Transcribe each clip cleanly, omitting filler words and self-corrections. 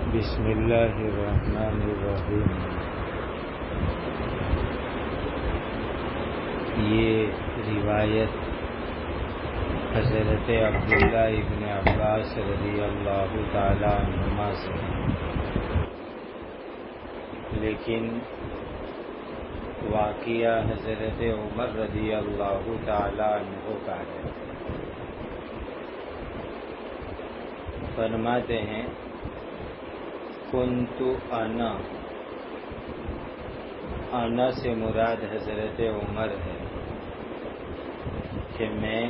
بسم اللہ الرحمن الرحیم۔ یہ روایت حضرت عبداللہ ابن عباس رضی اللہ تعالی عنہما سے ہے، لیکن واقعہ حضرت عمر رضی اللہ تعالی عنہ کا ہے۔ فرماتے ہیں کنت انا سے مراد حضرت عمر ہے کہ میں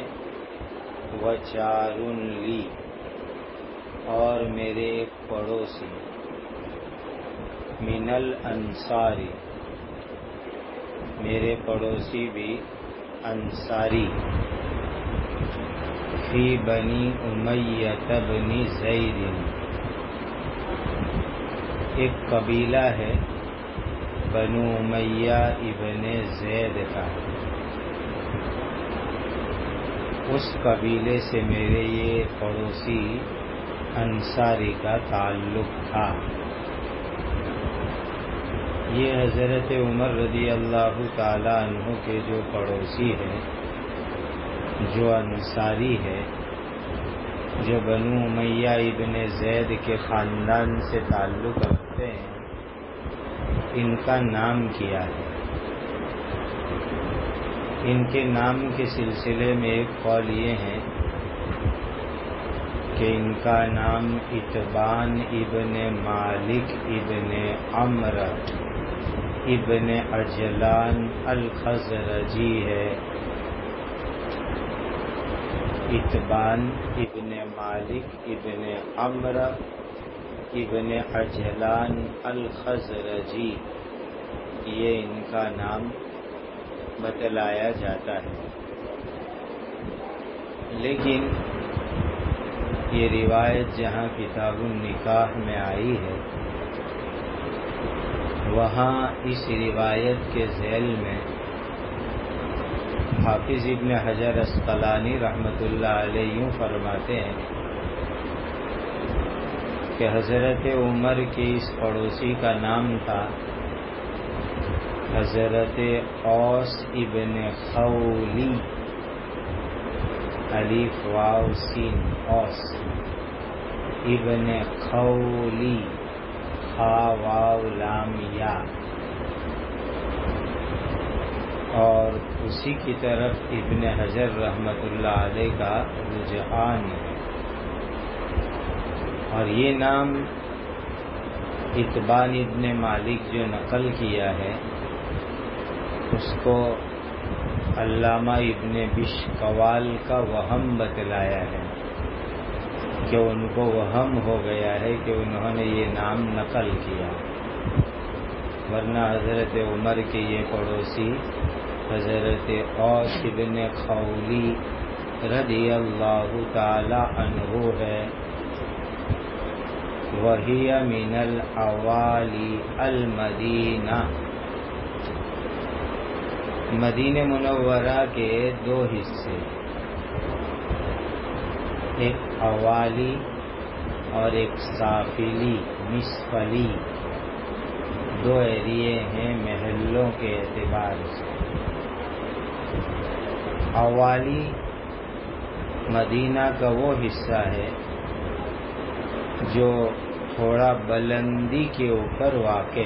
وجار لی اور میرے ایک پڑوسی من الانصاری، میرے پڑوسی بھی انصاری، فی بنی امیہ بن زید، ایک قبیلہ ہے بنو امیہ ابن زید کا، اس قبیلے سے میرے یہ پڑوسی انصاری کا تعلق تھا۔ یہ حضرت عمر رضی اللہ تعالی عنہ کے جو پڑوسی ہیں، جو انصاری ہے، جو بنو امیہ ابن زید کے خاندان سے تعلق رکھتے ہیں، ان کا نام کیا ہے؟ ان کے نام کے سلسلے میں ایک قول یہ ہے کہ ان کا نام اتبان ابن مالک ابن عمرو ابن عجلان الخزرجی ہے۔ اتبان ابن مالک ابن عمرو ابن عجلان الخزرجی، یہ ان کا نام بتلایا جاتا ہے، لیکن یہ روایت جہاں کتاب النکاح میں آئی ہے، وہاں اس روایت کے ذیل میں حافظ ابن حجر عسقلانی رحمۃ اللہ علیہ یوں فرماتے ہیں کہ حضرت عمر کے اس پڑوسی کا نام تھا حضرت اوس ابن خولی، الف واو سین اوس ابن خولی، خا واو لام یا، اور اسی کی طرف ابن حجر رحمۃ اللہ علیہ کا رجحان ہے، اور یہ نام اتبان ابن مالک جو نقل کیا ہے، اس کو علامہ ابن بشقوال کا وہم بتلایا ہے کہ ان کو وہم ہو گیا ہے کہ انہوں نے یہ نام نقل کیا، ورنہ حضرت عمر کے یہ پڑوسی حضرت اوس ابن خولی رضی اللہ تعالی عنہ ہے۔ وہی من الاوالی المدینہ، مدینہ منورہ کے دو حصے، ایک اوالی اور ایک سافلی مسفلی، دو ایریے ہیں محلوں کے اعتبار سے۔ اوالی مدینہ کا وہ حصہ ہے جو تھوڑا بلندی کے اوپر واقع،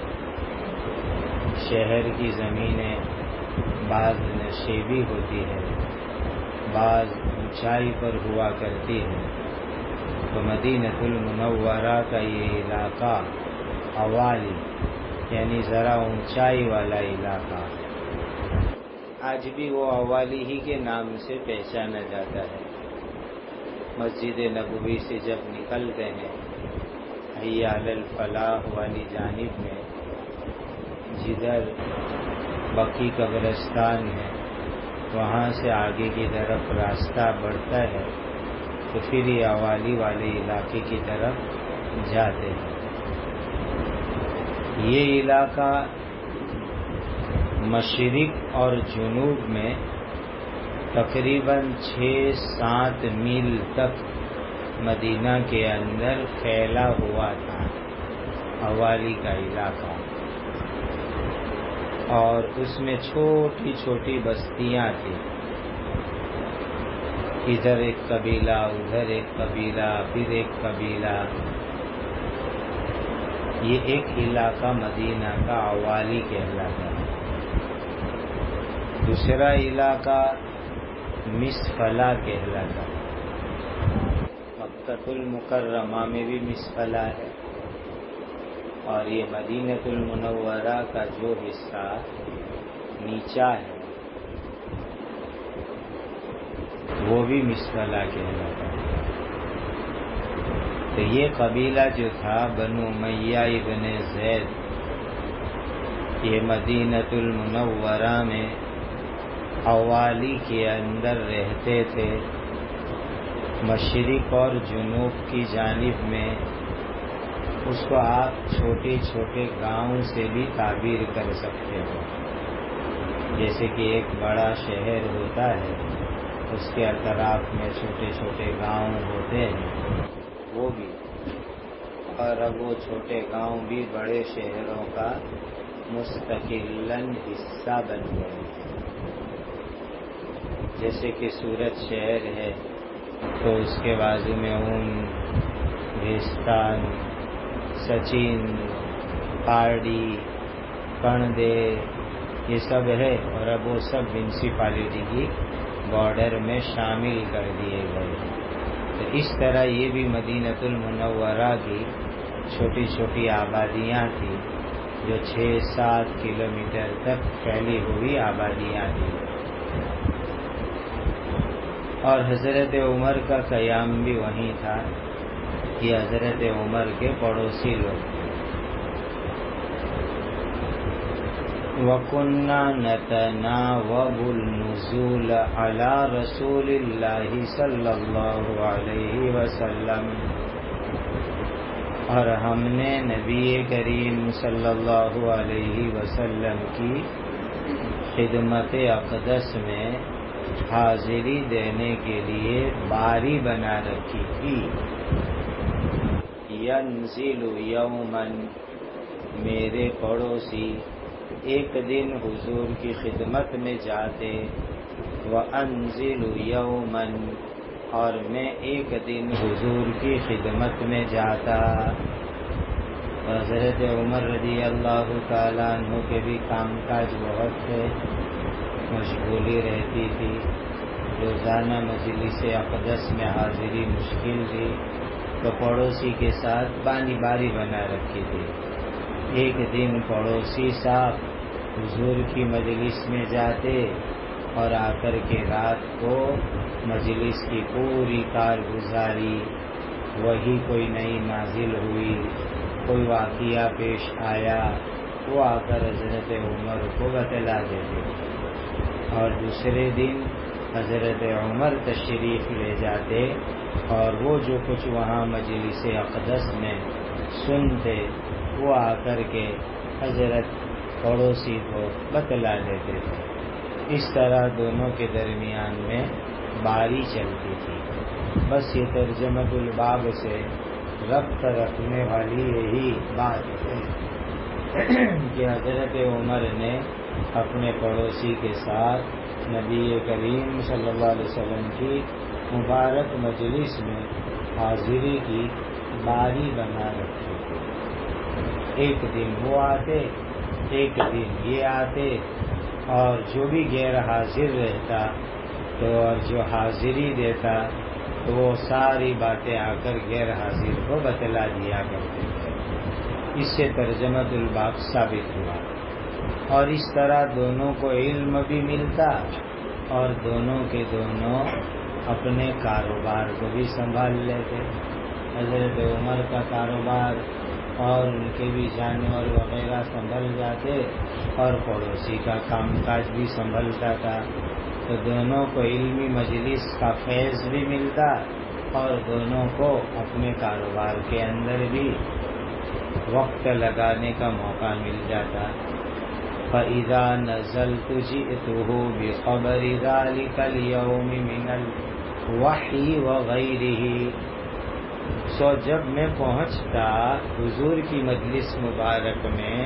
شہر کی زمینیں بعض نشیبی ہوتی ہے، بعض اونچائی پر ہوا کرتی ہے، تو مدینہ المنورہ کا یہ علاقہ اوالی یعنی ذرا اونچائی والا علاقہ، آج بھی وہ اوالی ہی کے نام سے پہچانا جاتا ہے۔ مسجد نبوی سے جب نکلتے ہیں حی علی الفلاح والی جانب میں، جدھر بقی قبرستان ہے، وہاں سے آگے کی طرف راستہ بڑھتا ہے تو پھر یہ اوالی والے علاقے کی طرف جاتے ہیں۔ یہ علاقہ مشرق اور جنوب میں تقریباً 6-7 میل تک مدینہ کے اندر پھیلا ہوا تھا، حوالی کا علاقہ، اور اس میں چھوٹی چھوٹی بستیاں تھیں، ادھر ایک قبیلہ، ادھر ایک قبیلہ، پھر ایک قبیلہ۔ یہ ایک علاقہ مدینہ کا حوالی کہلاتا ہے۔ دوسرا علاقہ مسفلہ کہلاتا ہے۔ مکۃ المکرمہ میں بھی مسفلہ ہے، اور یہ مدینہ المنورہ کا جو حصہ نیچا ہے وہ بھی مسفلہ کہلاتا ہے۔ تو یہ قبیلہ جو تھا بنو امیہ ابن زید، یہ مدینہ المنورہ میں حوالی کے اندر رہتے تھے۔ مشرق اور جنوب کی جانب میں اس کو آپ چھوٹے چھوٹے گاؤں سے بھی تعبیر کر سکتے ہو، جیسے کہ ایک بڑا شہر ہوتا ہے، اس کے اطراف میں چھوٹے چھوٹے گاؤں ہوتے ہیں، وہ بھی، اور اب وہ چھوٹے گاؤں بھی بڑے شہروں کا مستقلاً حصہ بن گئے ہیں۔ جیسے کہ سورت شہر ہے تو اس کے بازو میں اون، بھیستان، سچین، پارڈی، کندے، یہ سب ہے، اور اب وہ سب میونسپلٹی کی بارڈر میں شامل کر دیے گئے۔ تو اس طرح یہ بھی مدینہ المنورہ کی چھوٹی چھوٹی آبادیاں تھیں، جو 6-7 کلومیٹر تک پھیلی ہوئی آبادیاں تھیں۔ اور حضرت عمر کا قیام بھی وہیں تھا، یہ حضرت عمر کے پڑوسی لوگ تھے۔ وَكُنَّا نَتَنَاوَبُ النُّزُولَ عَلَى رَسُولِ اللَّهِ صلی اللہ علیہ وسلم، اور ہم نے نبی کریم صلی اللہ علیہ وسلم کی خدمت اقدس میں حاضری دینے کے لیے باری بنا رکھی تھی۔ ینزل یومن، میرے پڑوسی ایک دن حضور کی خدمت میں جاتے، وانزل یومن، اور میں ایک دن حضور کی خدمت میں جاتا۔ حضرت عمر رضی اللہ تعالیٰ عنہ کے بھی کام کاج بہت تھے، مشغولی رہتی تھی، روزانہ مجلس اقدس میں حاضری مشکل تھی، تو پڑوسی کے ساتھ باری بنا رکھی تھی۔ ایک دن پڑوسی صاحب حضور کی مجلس میں جاتے، اور آ کر کے رات کو مجلس کی پوری کارگزاری، وہی کوئی نئی نازل ہوئی، کوئی واقعہ پیش آیا، وہ آ کر حضرت عمر کو بتلا دیتے، اور دوسرے دن حضرت عمر تشریف لے جاتے، اور وہ جو کچھ وہاں مجلس اقدس میں سنتے وہ آ کر کے حضرت پڑوسی کو بتلا دیتے تھے۔ اس طرح دونوں کے درمیان میں باری چلتی تھی۔ بس یہ ترجمۃ الباب سے ربط رکھنے والی یہی بات ہے کہ حضرت عمر نے اپنے پڑوسی کے ساتھ نبی کریم صلی اللہ علیہ وسلم کی مبارک مجلس میں حاضری کی باری بنا رکھی تھی۔ ایک دن وہ آتے، ایک دن یہ آتے، اور جو بھی غیر حاضر رہتا تو اور جو حاضری دیتا تو وہ ساری باتیں آ کر غیر حاضر کو بتلا دیا کرتے تھے۔ اس سے ترجمۃ الباب ثابت ہوا، اور اس طرح دونوں کو علم بھی ملتا، اور دونوں کے دونوں اپنے کاروبار کو بھی سنبھال لیتے۔ حضرت عمر کا کاروبار اور ان کے بھی جانور وغیرہ سنبھل جاتے، اور پڑوسی کا کام کاج بھی سنبھلتا تھا، تو دونوں کو علمی مجلس کا فیض بھی ملتا، اور دونوں کو اپنے کاروبار کے اندر بھی وقت لگانے کا موقع مل جاتا۔ فَإِذَا نَزَلْتُ جِئْتُهُ بِخَبَرِ ذَلِكَ الْيَوْمِ مِنَ الْوَحْيِ وَغَيْرِهِ، سو جب میں پہنچتا حضور کی مجلس مبارک میں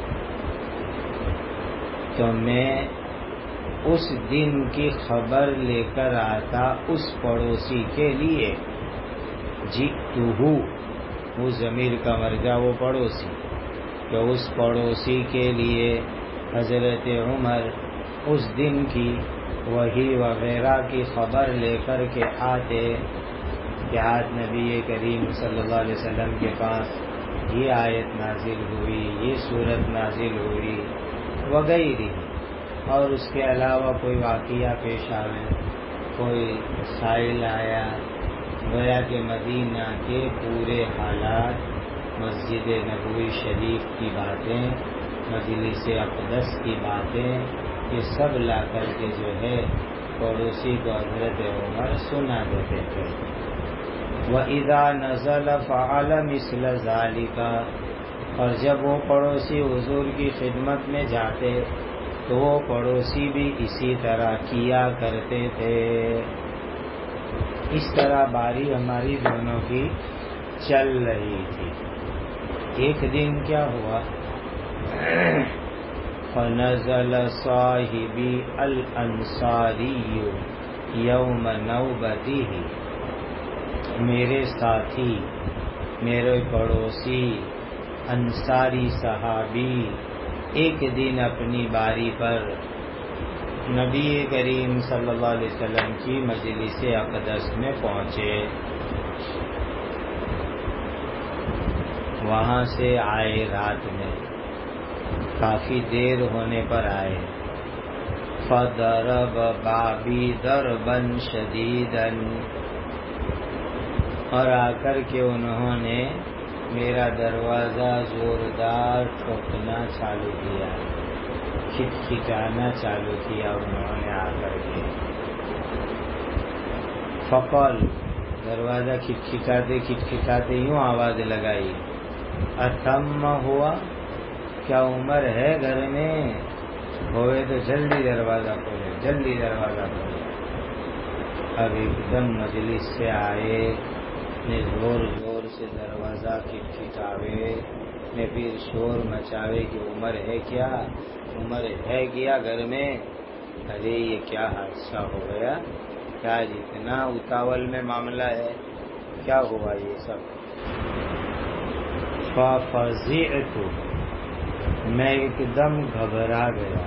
تو میں اس دن کی خبر لے کر آتا اس پڑوسی کے لیے. جئتہ، وہ ضمیر کا مرجع وہ پڑوسی، تو اس پڑوسی کے لیے حضرت عمر اس دن کی وحی وغیرہ کی خبر لے کر کے آتے کہ آج نبی کریم صلی اللہ علیہ وسلم کے پاس یہ آیت نازل ہوئی، یہ صورت نازل ہوئی وغیرہ. اور اس کے علاوہ کوئی واقعہ پیش آئے، کوئی سائل آیا، گویا کہ مدینہ کے پورے حالات، مسجد نبوی شریف کی باتیں، مجلس اقدس کی باتیں، یہ سب لا کر کے جو ہے پڑوسی کو حضرت عمر سنا دیتے تھے. وَإِذَا نَزَلَ فَعَلَ مِثْلَ ذَلِكَ، اور جب وہ پڑوسی حضور کی خدمت میں جاتے تو وہ پڑوسی بھی اسی طرح کیا کرتے تھے. اس طرح باری ہماری دونوں کی چل رہی تھی. ایک دن کیا ہوا، فَنَزَلَ صَاحِبِي الْأَنصَارِيُّ يَوْمَ نَوْبَتِهِ، میرے ساتھی، میرے پڑوسی انصاری صحابی ایک دن اپنی باری پر نبی کریم صلی اللہ علیہ وسلم کی مجلس اقدس میں پہنچے. وہاں سے آئے رات میں، کافی دیر ہونے پر آئے. فَضَرَبَ بَابِي ضَرْبًا شَدِيدًا، اور آ کر کے انہوں نے میرا دروازہ زوردار ٹھوکنا چالو کیا، کھٹکھٹانا چالو کیا انہوں نے آ کر کے. فقال، دروازہ کھٹکھٹاتے کھٹکھٹاتے یوں آواز لگائی، اتم ہوا، کیا عمر ہے گھر میں؟ ہوئے تو جلدی دروازہ کھولے، جلدی دروازہ کھولے. اب ایک دم مجلس سے آئے نے زور زور سے دروازہ کھٹکھٹاوے نے پھر شور مچاوے کہ عمر ہے کیا، عمر ہے کیا گھر میں؟ ارے یہ کیا حادثہ ہو گیا، کیا اتنا اتاول میں معاملہ ہے، کیا ہوا یہ سب؟ فَفَزِعْتُ، میں ایک دم گھبرا گیا.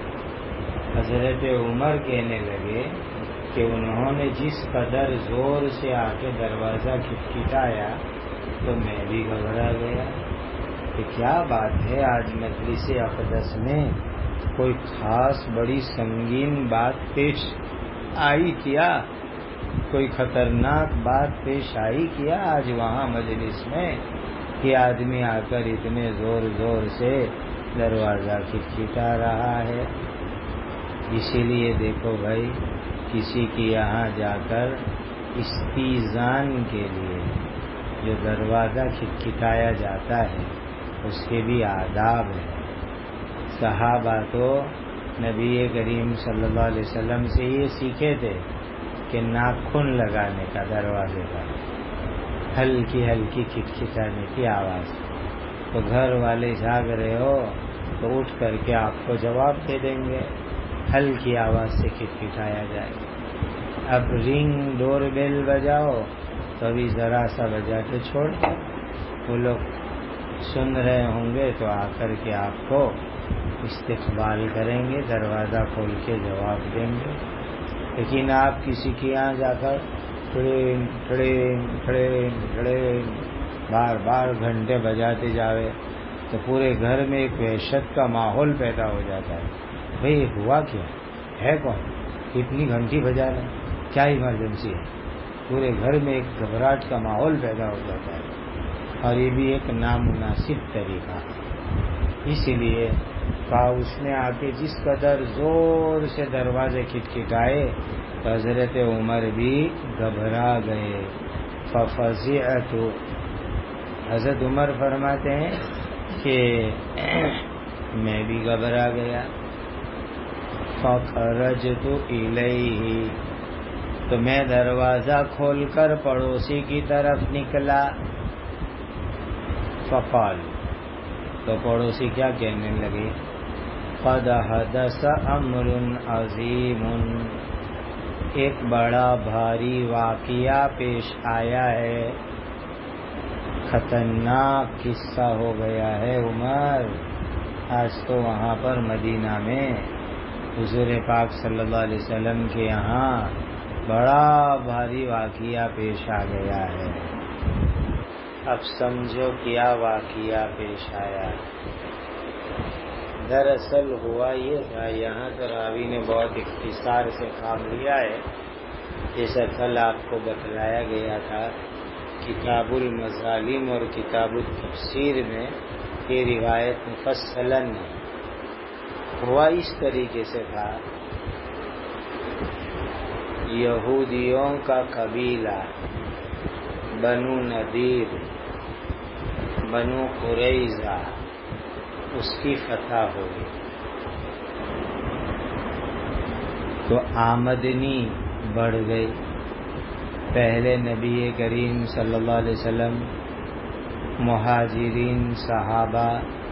حضرت عمر کہنے لگے کہ انہوں نے جس قدر زور سے آ کے دروازہ کھٹکھٹایا تو میں بھی گھبرا گیا کہ کیا بات ہے، آج مجلس اقدس میں کوئی خاص بڑی سنگین بات پیش آئی کیا، کوئی خطرناک بات پیش آئی کیا آج وہاں مجلس میں کہ آدمی آ کر اتنے زور زور سے دروازہ کھٹکھٹا رہا ہے. اسی لیے دیکھو بھائی، کسی کے یہاں جا کر استیزان کے لیے جو دروازہ کھٹکھٹایا جاتا ہے اس کے بھی آداب ہیں. صحابہ تو نبی کریم صلی اللہ علیہ وسلم سے یہ سیکھے تھے کہ ناخن لگانے کا دروازے پر، ہلکی ہلکی کھٹکھٹانے کی آواز. تو گھر والے جاگ رہے ہو تو اٹھ کر کے آپ کو جواب دے دیں گے، ہلکی آواز سے کھٹکھٹایا جائے. اب رنگ ڈور بیل بجاؤ تو ابھی ذرا سا بجا کے چھوڑ دو، وہ لوگ سن رہے ہوں گے تو آ کر کے آپ کو استقبال کریں گے، دروازہ کھول کے جواب دیں گے. لیکن آپ کسی کے یہاں جا کر ٹھڑینگ ٹھڑینگ ٹھڑینگ ٹھڑینگ بار بار گھنٹے بجاتے جاوے تو پورے گھر میں ایک وحشت کا ماحول پیدا ہو جاتا ہے. بھئی ہوا کیا ہے، کون اتنی گھنٹی بجا رہے، کیا ایمرجنسی ہے؟ پورے گھر میں ایک گھبراہٹ کا ماحول پیدا ہو جاتا ہے، اور یہ بھی ایک نامناسب طریقہ. اسی لیے کہا اس نے آ کے جس قدر زور سے دروازے کھٹکھٹائے تو حضرت عمر بھی گھبرا گئے. فَفَزِعْتُ، حضرت عمر فرماتے ہیں کہ میں بھی گھبرا گیا. فَخَرَجْتُ إِلَيْهِ، تو میں دروازہ کھول کر پڑوسی کی طرف نکلا. فقال، تو پڑوسی کیا کہنے لگے؟ قد حدث امر عظیم، ایک بڑا بھاری واقعہ پیش آیا ہے، خطرناک قصہ ہو گیا ہے عمر. آج تو وہاں پر مدینہ میں حضور پاک صلی اللہ علیہ وسلم کے یہاں بڑا بھاری واقعہ پیش آ گیا ہے. اب سمجھو کیا واقعہ پیش آیا. دراصل ہوا یہ تھا، یہاں تو راوی نے بہت اختصار سے کام لیا ہے. جیسا کل آپ کو بتلایا گیا تھا کتاب المظالم اور کتاب التفسیر میں یہ روایت مفصلاً ہوا اس طریقے سے تھا. یہودیوں کا قبیلہ بنو نذیر، بنو قریظہ، اس کی فتح ہو گئی تو آمدنی بڑھ گئی. پہلے نبی کریم صلی اللہ علیہ وسلم مہاجرین صحابہ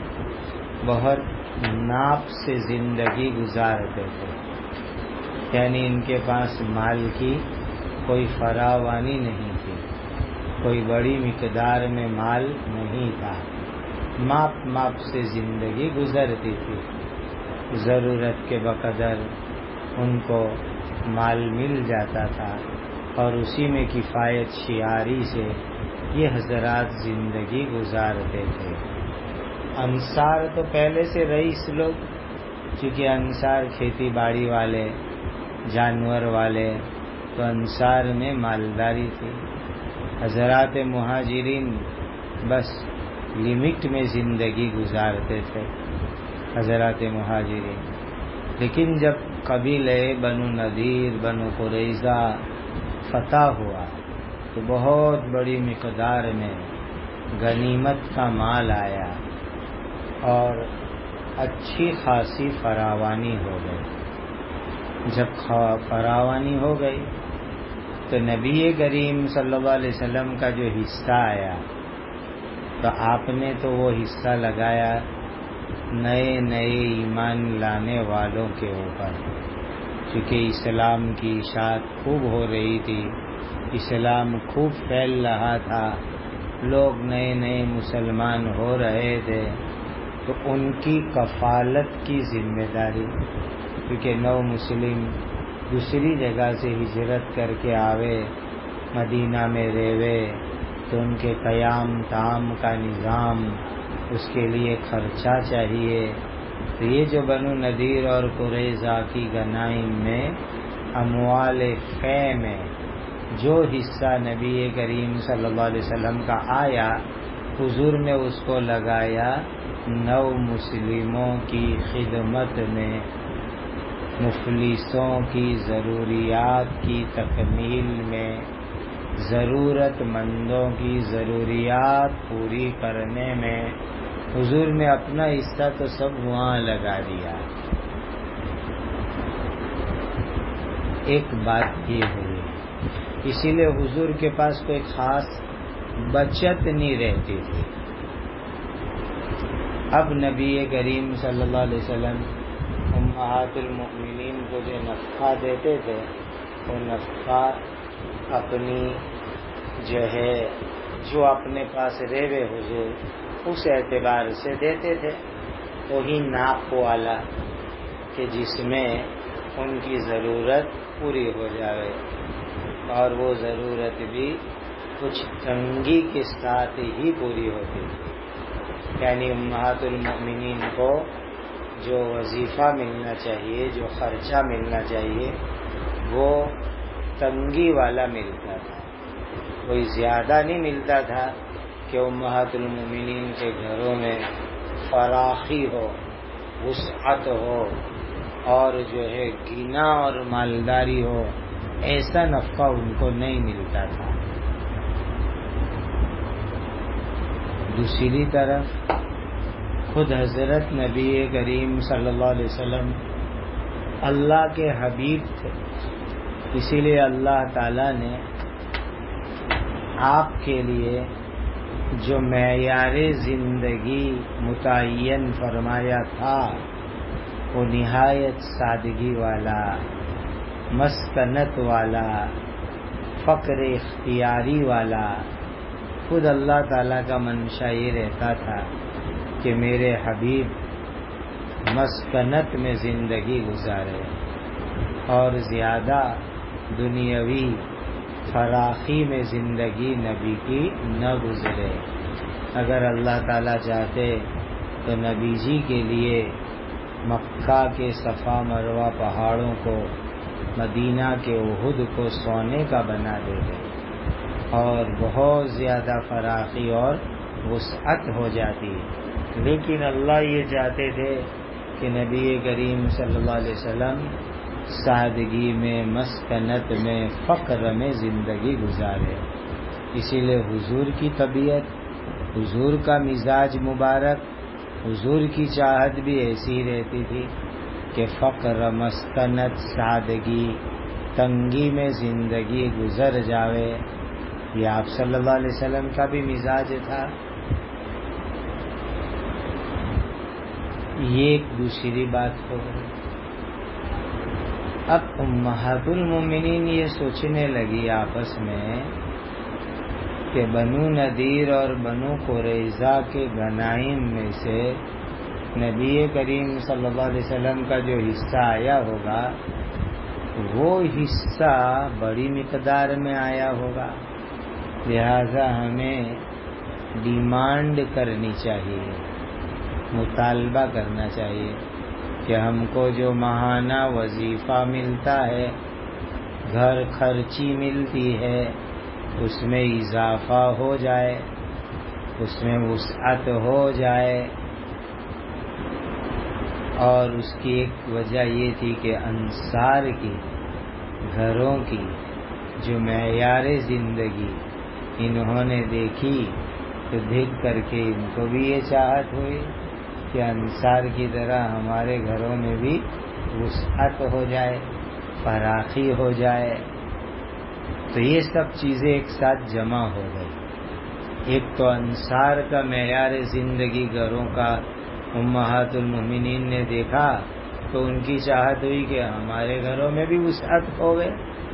بہت ناپ سے زندگی گزارتے تھے، یعنی ان کے پاس مال کی کوئی فراوانی نہیں تھی، کوئی بڑی مقدار میں مال نہیں تھا، ماپ سے زندگی گزرتی تھی. ضرورت کے بقدر ان کو مال مل جاتا تھا اور اسی میں کفایت شعاری سے یہ حضرات زندگی گزارتے تھے. انصار تو پہلے سے رئیس لوگ، چونکہ انصار کھیتی باڑی والے، جانور والے، تو انصار میں مالداری تھی. حضرات مہاجرین بس لمٹ میں زندگی گزارتے تھے حضرات مہاجرین. لیکن جب قبیلے بنو نذیر، بنو قریظہ فتح ہوا تو بہت بڑی مقدار میں غنیمت کا مال آیا اور اچھی خاصی فراوانی ہو گئی. جب فراوانی ہو گئی تو نبی کریم صلی اللہ علیہ وسلم کا جو حصہ آیا تو آپ نے تو وہ حصہ لگایا نئے نئے ایمان لانے والوں کے اوپر، کیونکہ اسلام کی اشاعت خوب ہو رہی تھی، اسلام خوب پھیل رہا تھا، لوگ نئے نئے مسلمان ہو رہے تھے. تو ان کی کفالت کی ذمہ داری، کیونکہ نو مسلم دوسری جگہ سے ہجرت کر کے آوے، مدینہ میں رہوے، تو ان کے قیام طعام کا نظام، اس کے لیے خرچہ چاہیے. تو یہ جو بنو نذیر اور قریظہ کی غنائم میں اموال فے میں جو حصہ نبی کریم صلی اللہ علیہ وسلم کا آیا، حضور نے اس کو لگایا نو مسلموں کی خدمت میں، مفلسوں کی ضروریات کی تکمیل میں، ضرورت مندوں کی ضروریات پوری کرنے میں. حضور نے اپنا حصہ تو سب وہاں لگا دیا. ایک بات یہ ہوئی، اسی لیے حضور کے پاس کوئی خاص بچت نہیں رہتی تھی. اب نبی کریم صلی اللہ علیہ وسلم امہات المؤمنین کو جو نفقہ دیتے تھے، وہ نفقہ اپنی جو اپنے پاس رہے حضور اس اعتبار سے دیتے تھے، وہی ناپ والا کہ جس میں ان کی ضرورت پوری ہو جائے، اور وہ ضرورت بھی کچھ تنگی کے ساتھ ہی پوری ہوتی تھی. یعنی امہات المؤمنین کو جو وظیفہ ملنا چاہیے، جو خرچہ ملنا چاہیے، وہ تنگی والا ملتا تھا، کوئی زیادہ نہیں ملتا تھا کہ امہات المؤمنین کے گھروں میں فراخی ہو، وسعت ہو، اور جو ہے گنا اور مالداری ہو. ایسا نفقہ ان کو نہیں ملتا تھا. دوسری طرف خود حضرت نبی کریم صلی اللہ علیہ وسلم اللہ کے حبیب تھے، اسی لیے اللہ تعالیٰ نے آپ کے لیے جو معیار زندگی متعین فرمایا تھا وہ نہایت سادگی والا، مسکنت والا، فقر اختیاری والا۔ خود اللہ تعالیٰ کا منشا یہ رہتا تھا کہ میرے حبیب مسکنت میں زندگی گزارے اور زیادہ دنیاوی فراخی میں زندگی نبی کی نہ گزرے۔ اگر اللہ تعالیٰ چاہتے تو نبی جی کے لیے مکہ کے صفا مروہ پہاڑوں کو، مدینہ کے احد کو سونے کا بنا دیتے اور بہت زیادہ فراخی اور وسعت ہو جاتی، لیکن اللہ یہ چاہتے تھے کہ نبی کریم صلی اللہ علیہ وسلم سادگی میں، مسکنت میں، فقر میں زندگی گزارے۔ اسی لیے حضور کی طبیعت، حضور کا مزاج مبارک، حضور کی چاہت بھی ایسی رہتی تھی کہ فقر، مسکنت، سادگی، تنگی میں زندگی گزر جاوے۔ یہ آپ صلی اللہ علیہ وسلم کا بھی مزاج تھا۔ یہ ایک دوسری بات ہو گئی۔ اب امہات المومنین یہ سوچنے لگی آپس میں کہ بنو نذیر اور بنو قریظہ کے غنائم میں سے نبی کریم صلی اللہ علیہ وسلم کا جو حصہ آیا ہوگا وہ حصہ بڑی مقدار میں آیا ہوگا، لہذا ہمیں ڈیمانڈ کرنی چاہیے، مطالبہ کرنا چاہیے کہ ہم کو جو ماہانہ وظیفہ ملتا ہے، گھر خرچی ملتی ہے، اس میں اضافہ ہو جائے، اس میں وسعت ہو جائے۔ اور اس کی ایک وجہ یہ تھی کہ انصار کی گھروں کی جو معیار زندگی انہوں نے دیکھی تو دیکھ کر کے ان کو بھی یہ چاہت ہوئی کہ انصار کی طرح ہمارے گھروں میں بھی وسعت ہو جائے، فراخی ہو جائے۔ تو یہ سب چیزیں ایک ساتھ جمع ہو گئی۔ ایک تو انصار کا معیار زندگی گھروں کا امہات المومنین نے دیکھا تو ان کی چاہت ہوئی کہ ہمارے گھروں میں بھی وسعت ہوگئے۔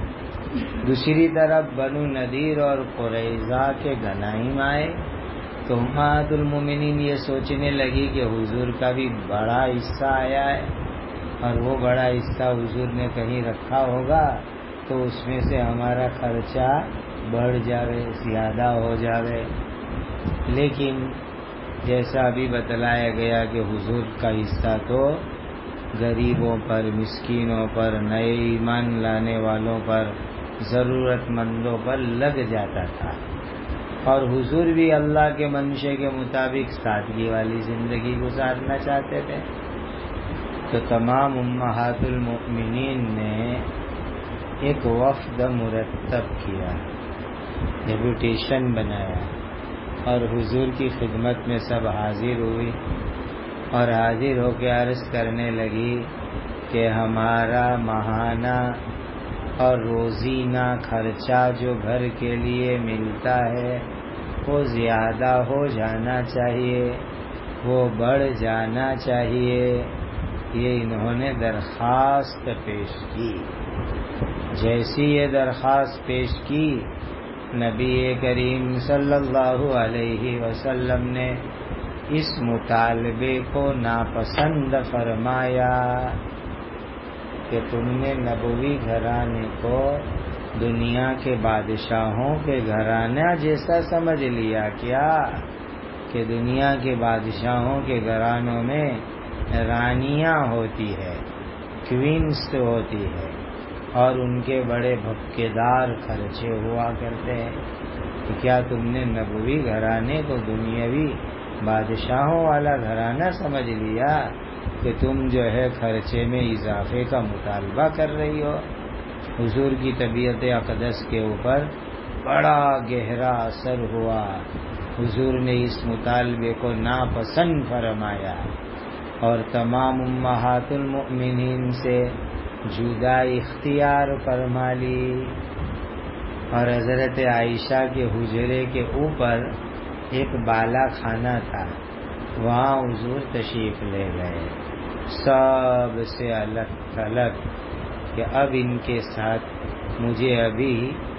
دوسری طرف بنو نذیر اور قریظہ کے غنائم آئے تو امہات المومنین یہ سوچنے لگی کہ حضور کا بھی بڑا حصہ آیا ہے اور وہ بڑا حصہ حضور نے کہیں رکھا ہوگا تو اس میں سے ہمارا خرچہ بڑھ جاوے، زیادہ ہو جاوے۔ لیکن جیسا ابھی بتلایا گیا کہ حضور کا حصہ تو غریبوں پر، مسکینوں پر، نئے ایمان لانے والوں پر، ضرورت مندوں پر لگ جاتا تھا، اور حضور بھی اللہ کے منشے کے مطابق سادگی والی زندگی گزارنا چاہتے تھے۔ تو تمام امہات المؤمنین نے ایک وفد مرتب کیا، ڈیپوٹیشن بنایا اور حضور کی خدمت میں سب حاضر ہوئی اور حاضر ہو کے عرض کرنے لگی کہ ہمارا ماہانہ اور روزینہ خرچہ جو گھر کے لیے ملتا ہے وہ زیادہ ہو جانا چاہیے، وہ بڑھ جانا چاہیے۔ یہ انہوں نے درخواست پیش کی۔ جیسی یہ درخواست پیش کی، نبی کریم صلی اللہ علیہ وسلم نے اس مطالبے کو ناپسند فرمایا کہ تم نے نبوی گھرانے کو دنیا کے بادشاہوں کے گھرانہ جیسا سمجھ لیا کیا کہ دنیا کے بادشاہوں کے گھرانوں میں رانیاں ہوتی ہے، کوئینس ہوتی ہے اور ان کے بڑے بھپکیدار خرچے ہوا کرتے ہیں، تو کیا تم نے نبوی گھرانے کو دنیاوی بادشاہوں والا گھرانہ سمجھ لیا کہ تم جو ہے خرچے میں اضافے کا مطالبہ کر رہی ہو؟ حضور کی طبیعت اقدس کے اوپر بڑا گہرا اثر ہوا، حضور نے اس مطالبے کو ناپسند فرمایا اور تمام امہات المؤمنین سے جدا اختیار فرما لی، اور حضرت عائشہ کے حجرے کے اوپر ایک بالا خانہ تھا، وہاں حضور تشریف لے گئے، سب سے الگ تھلگ کہ اب ان کے ساتھ مجھے ابھی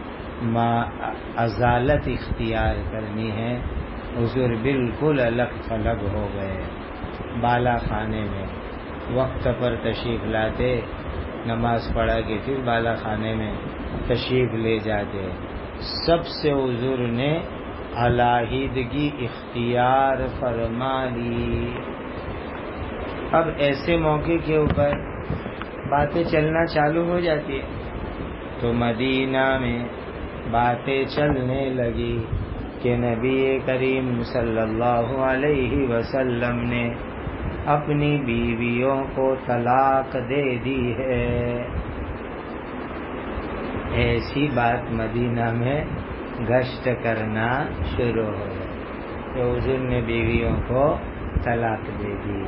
ازالت اختیار کرنی ہے۔ حضور بالکل الگ تھلگ ہو گئے، بالا خانے میں وقت پر تشریف لاتے، نماز پڑھا کے پھر بالا خانے میں تشریف لے جاتے۔ سب سے حضور نے علیحدگی اختیار فرما لی۔ اب ایسے موقع کے اوپر باتیں چلنا چالو ہو جاتی ہے، تو مدینہ میں باتیں چلنے لگی کہ نبی کریم صلی اللہ علیہ وسلم نے اپنی بیویوں کو طلاق دے دی ہے۔ ایسی بات مدینہ میں گشت کرنا شروع ہو گئی کہ حضور نے بیویوں کو طلاق دے دی،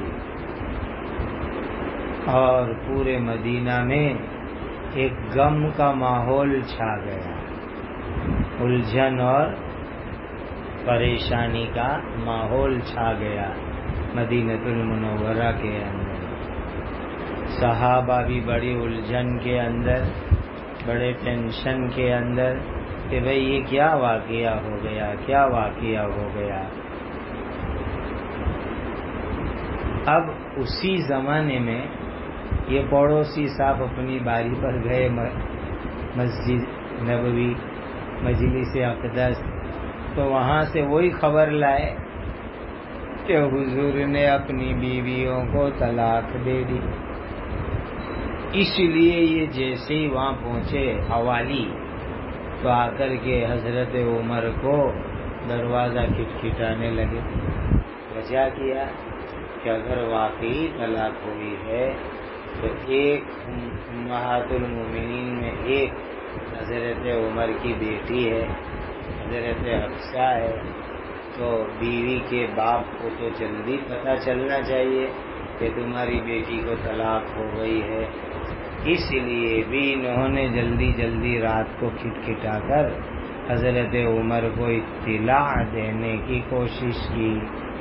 اور پورے مدینہ میں ایک غم کا ماحول چھا گیا، الجھن اور پریشانی کا ماحول چھا گیا مدینہ المنورہ کے اندر۔ صحابہ بھی بڑی الجھن کے اندر، بڑے ٹینشن کے اندر کہ بھئی یہ کیا واقعہ ہو گیا، کیا واقعہ ہو گیا۔ اب اسی زمانے میں یہ پڑوسی صاحب اپنی باری پر گئے مسجد نبوی، مجلس اقدس، تو وہاں سے وہی خبر لائے کہ حضور نے اپنی بیویوں کو طلاق دے دی۔ اس لیے یہ جیسے ہی وہاں پہنچے حوالی، تو آ کر کے حضرت عمر کو دروازہ کھٹکھٹانے لگے۔ وجہ کیا کہ اگر واقعی طلاق ہوئی ہے تو ایک امہات المومنین میں ایک حضرت عمر کی بیٹی ہے، حضرت حفصہ ہے، تو بیوی کے باپ کو تو جلدی پتہ چلنا چاہیے کہ تمہاری بیٹی کو طلاق ہو گئی ہے۔ اس لیے بھی انہوں نے جلدی جلدی رات کو کھٹکھٹا کر حضرت عمر کو اطلاع دینے کی کوشش کی۔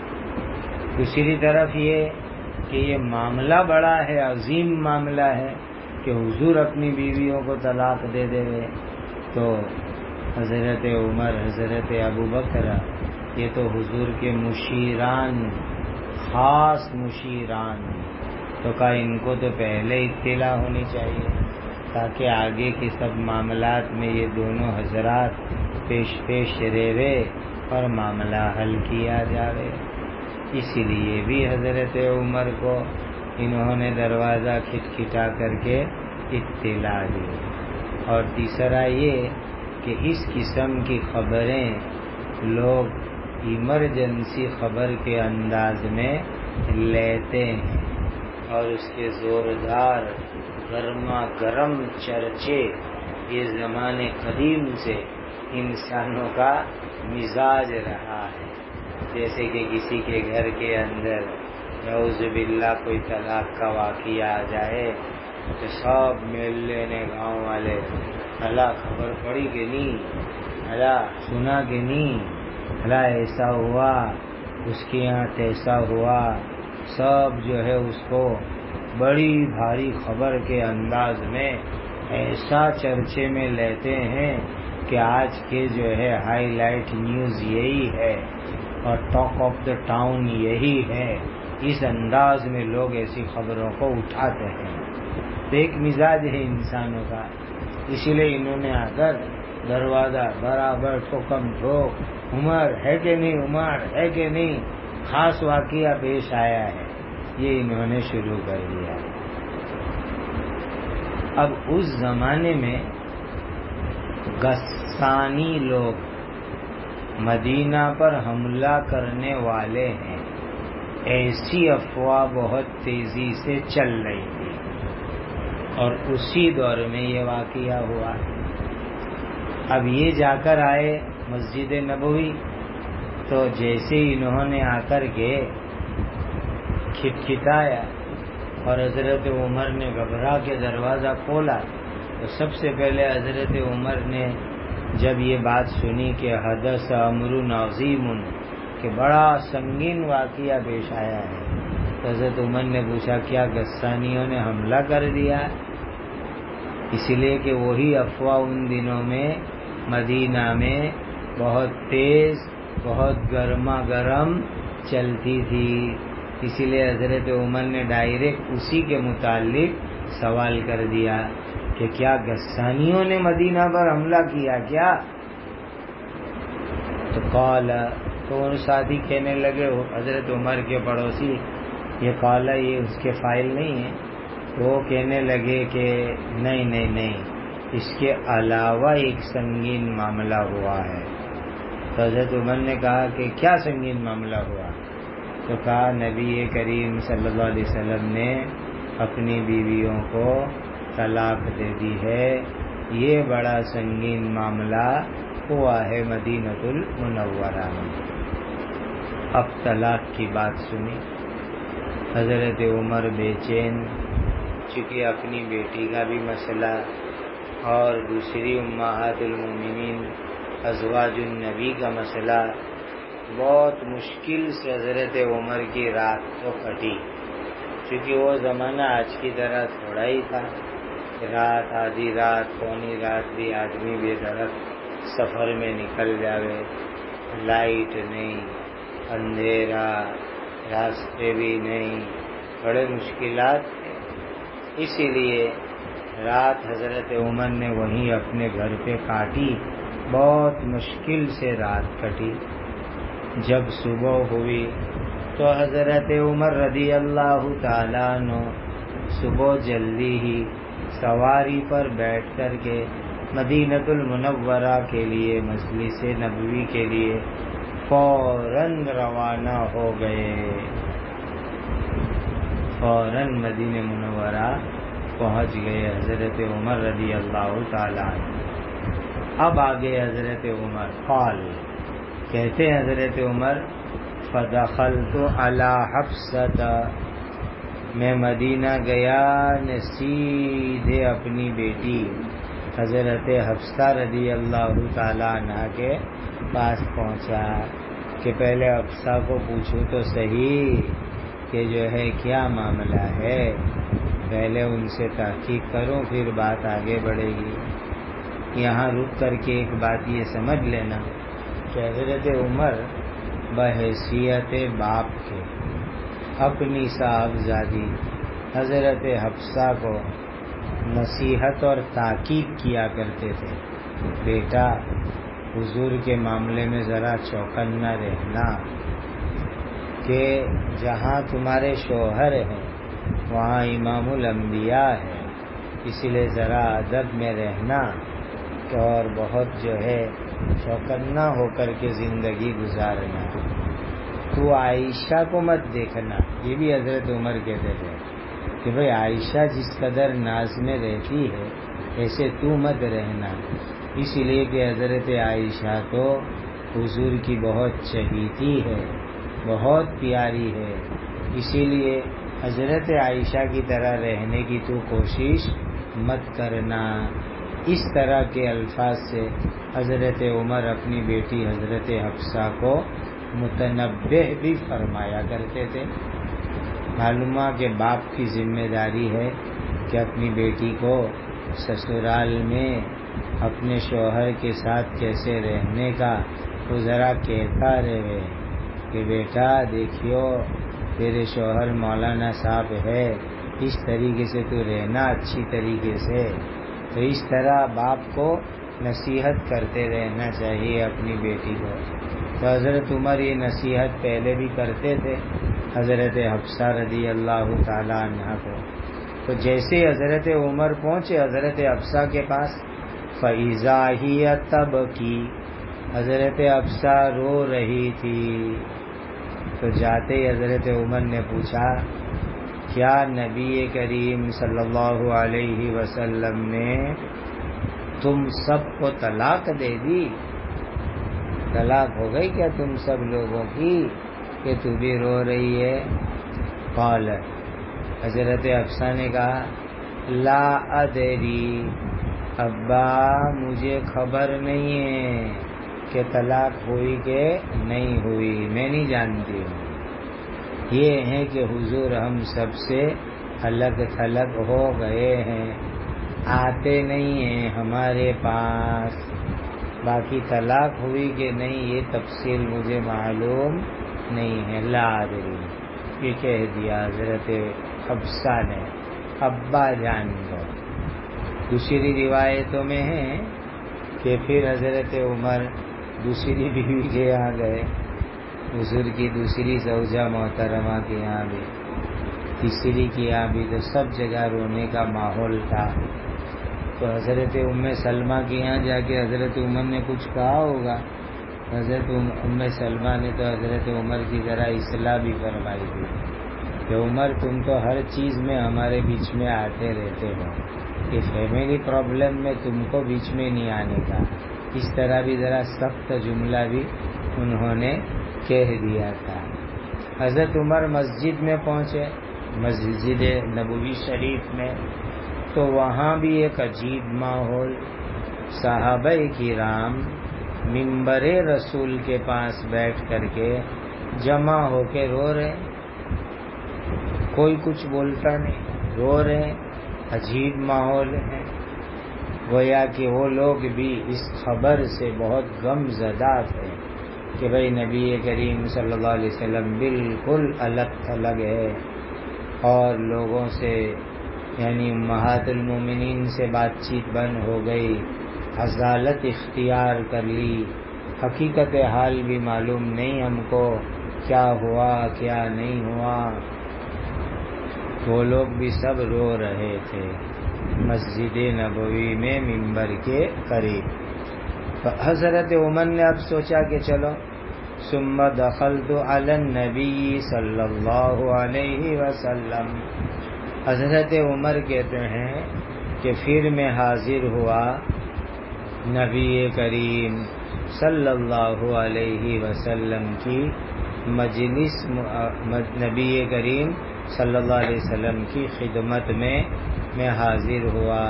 دوسری طرف یہ کہ یہ معاملہ بڑا ہے، عظیم معاملہ ہے کہ حضور اپنی بیویوں کو طلاق دے دے، تو حضرت عمر، حضرت ابوبکر، یہ تو حضور کے مشیران، خاص مشیران، تو کہا ان کو تو پہلے اطلاع ہونی چاہیے تاکہ آگے کے سب معاملات میں یہ دونوں حضرات پیش پیش رہے اور معاملہ حل کیا جاوے۔ اسی لیے بھی حضرت عمر کو انہوں نے دروازہ کھٹکھٹا کر کے اطلاع دی۔ اور تیسرا یہ کہ اس قسم کی خبریں لوگ ایمرجنسی خبر کے انداز میں لیتے ہیں، اور اس کے زوردار گرما گرم چرچے یہ زمانے قدیم سے انسانوں کا مزاج رہا ہے۔ جیسے کہ کسی کے گھر کے اندر نعوذ باللہ کوئی طلاق کا واقعہ آ جائے تو سب میل لینے گاؤں والے، اللہ خبر پڑی کہ نہیں، اللہ سنا کہ نہیں، اللہ ایسا ہوا، اس کے یہاں تیسا ہوا، سب جو ہے اس کو بڑی بھاری خبر کے انداز میں ایسا چرچے میں لیتے ہیں کہ آج کے جو ہے ہائی لائٹ نیوز یہی ہے اور ٹاک آف دا ٹاؤن یہی ہے۔ اس انداز میں لوگ ایسی خبروں کو اٹھاتے ہیں، تو ایک مزاج ہے انسانوں کا۔ اسی لیے انہوں نے آ کر دروازہ برابر ٹھوکم ٹھوک، عمر ہے کہ نہیں، عمر ہے کہ نہیں، خاص واقعہ پیش آیا ہے، یہ انہوں نے شروع کر دیا۔ اب اس زمانے میں غسانی لوگ مدینہ پر حملہ کرنے والے ہیں، ایسی افواہ بہت تیزی سے چل رہی تھی، اور اسی دور میں یہ واقعہ ہوا۔ اب یہ جا کر آئے مسجد نبوی، تو جیسے انہوں نے آ کر کے کھٹکھٹایا اور حضرت عمر نے گھبرا کے دروازہ کھولا تو سب سے پہلے حضرت عمر نے جب یہ بات سنی کہ حدث امر عظیم کہ بڑا سنگین واقعہ پیش آیا ہے، تو حضرت عمر نے پوچھا کیا غسانیوں نے حملہ کر دیا؟ اسی لیے کہ وہی افواہ ان دنوں میں مدینہ میں بہت تیز، بہت گرما گرم چلتی تھی، اسی لیے حضرت عمر نے ڈائریکٹ اسی کے متعلق سوال کر دیا کہ کیا غسانیوں نے مدینہ پر حملہ کیا کیا؟ تو قال، تو ان ساتھی کہنے لگے حضرت عمر کے پڑوسی، یہ قال یہ اس کے فائل نہیں ہے، تو وہ کہنے لگے کہ نہیں، اس کے علاوہ ایک سنگین معاملہ ہوا ہے۔ تو حضرت عمر نے کہا کہ کیا سنگین معاملہ ہوا؟ تو کہا نبی کریم صلی اللہ علیہ وسلم نے اپنی بیویوں کو طلاق دے دی ہے، یہ بڑا سنگین معاملہ ہوا ہے مدینہ المنورہ میں۔ اب طلاق کی بات سنی، حضرت عمر بے چین، چونکہ اپنی بیٹی کا بھی مسئلہ اور دوسری امہات المومنین ازواج النبی کا مسئلہ، بہت مشکل سے حضرت عمر کی رات تو کٹی، چونکہ وہ زمانہ آج کی طرح تھوڑا ہی تھا، رات آدھی رات پونی رات بھی آدمی بے درخت سفر میں نکل جاوے، لائٹ نہیں، اندھیرا، راستے بھی نہیں، بڑے مشکلات تھے، اسی لیے رات حضرت عمر نے وہیں اپنے گھر پہ کاٹی، بہت مشکل سے رات کٹی۔ جب صبح ہوئی تو حضرت عمر رضی اللہ تعالیٰ عنہ صبح جلدی ہی سواری پر بیٹھ کر کے مدینہ المنورہ کے لیے، مجلس نبوی کے لیے فوراً روانہ ہو گئے، فوراً مدینہ منورہ پہنچ گئے حضرت عمر رضی اللہ تعالیٰ عنہ۔ اب آگے حضرت عمر قال، کہتے ہیں حضرت عمر فدخلت علی حفصہ، میں مدینہ گیا نے سیدھے اپنی بیٹی حضرت حفصہ رضی اللہ تعالیٰ عنہ کے پاس پہنچا کہ پہلے حفصہ کو پوچھوں تو صحیح کہ جو ہے کیا معاملہ ہے، پہلے ان سے تحقیق کروں پھر بات آگے بڑھے گی۔ یہاں رک کر کے ایک بات یہ سمجھ لینا کہ حضرت عمر بحیثیت باپ کے اپنی صاحبزادی حضرت حفصہ کو نصیحت اور تاکید کیا کرتے تھے، بیٹا حضور کے معاملے میں ذرا چوکنا رہنا، کہ جہاں تمہارے شوہر ہیں وہاں امام الانبیاء ہے، اسی لیے ذرا ادب میں رہنا اور بہت جو ہے چوکنا ہو کر کے زندگی گزارنا۔ تو عائشہ کو مت دیکھنا، یہ بھی حضرت عمر کہتے تھے کہ بھئی عائشہ جس قدر ناز میں رہتی ہے ایسے تو مت رہنا، اسی لیے کہ حضرت عائشہ تو حضور کی بہت چہیتی ہے، بہت پیاری ہے، اسی لیے حضرت عائشہ کی طرح رہنے کی تو کوشش مت کرنا۔ اس طرح کے الفاظ سے حضرت عمر اپنی بیٹی حضرت حفصہ کو متنبہ بھی فرمایا کرتے تھے۔ معلومہ کہ باپ کی ذمہ داری ہے کہ اپنی بیٹی کو سسرال میں اپنے شوہر کے ساتھ کیسے رہنے کا وہ ذرا کہتا رہے کہ بیٹا دیکھیو تیرے شوہر مولانا صاحب ہے، اس طریقے سے تو رہنا اچھی طریقے سے، تو اس طرح باپ کو نصیحت کرتے رہنا چاہیے اپنی بیٹی کو۔ تو حضرت عمر یہ نصیحت پہلے بھی کرتے تھے حضرت حفصہ رضی اللہ تعالی عنہ کو۔ تو جیسے حضرت عمر پہنچے حضرت حفصہ کے پاس، فَإِذَا هِيَ تَبْكِي، حضرت حفصہ رو رہی تھی، تو جاتے ہی حضرت عمر نے پوچھا کیا نبی کریم صلی اللہ علیہ وسلم نے تم سب کو طلاق دے دی؟ طلاق ہو گئی کیا تم سب لوگوں کی کہ تو بھی رو رہی ہے؟ قال، حضرت حفصہ نے کہا لا ادری، ابا مجھے خبر نہیں ہے کہ طلاق ہوئی کہ نہیں ہوئی، میں نہیں جانتی ہوں۔ یہ ہے کہ حضور ہم سب سے الگ تھلگ ہو گئے ہیں، آتے نہیں ہیں ہمارے پاس، باقی طلاق ہوئی کہ نہیں یہ تفصیل مجھے معلوم نہیں ہے۔ لا ادری یہ کہہ دیا حضرت حفصہ نے، ابا جان کو۔ دوسری روایتوں میں ہے کہ پھر حضرت عمر دوسری بیوی کے یہاں گئے، حضور کی دوسری زوجہ محترمہ کے یہاں بھی، تیسری کے یہاں بھی، تو سب جگہ رونے کا ماحول تھا۔ تو حضرت ام سلمہ کے یہاں جا کے حضرت عمر نے کچھ کہا ہوگا، حضرت ام سلمہ نے تو حضرت عمر کی ذرا اصلاح بھی فرمائی تھی کہ عمر تم تو ہر چیز میں ہمارے بیچ میں آتے رہتے ہو، کہ فیملی پرابلم میں تم کو بیچ میں نہیں آنے کا، اس طرح بھی ذرا سخت جملہ بھی انہوں نے کہہ دیا تھا۔ حضرت عمر مسجد میں پہنچے، مسجد نبوی شریف میں، تو وہاں بھی ایک عجیب ماحول، صحابہ کرام منبر رسول کے پاس بیٹھ کر کے جمع ہو کے رو رہے، کوئی کچھ بولتا نہیں، رو رہے، عجیب ماحول ہے، گویا کہ وہ لوگ بھی اس خبر سے بہت غم زدہ تھے کہ بھئی نبی کریم صلی اللہ علیہ وسلم بالکل الگ تھلگ ہے، اور لوگوں سے یعنی امہات المومنین سے بات چیت بند ہو گئی، عزالت اختیار کر لی، حقیقت حال بھی معلوم نہیں ہم کو کیا ہوا کیا نہیں ہوا۔ وہ لوگ بھی سب رو رہے تھے مسجد نبوی میں منبر کے قریب۔ حضرت عمر نے اب سوچا کہ چلو، ثم دخلت علی النبی صلی اللہ علیہ وسلم، حضرت عمر کہتے ہیں کہ پھر میں حاضر ہوا نبی کریم صلی اللہ علیہ وسلم کی مجلس، نبی کریم صلی اللہ علیہ وسلم کی خدمت میں حاضر ہوا۔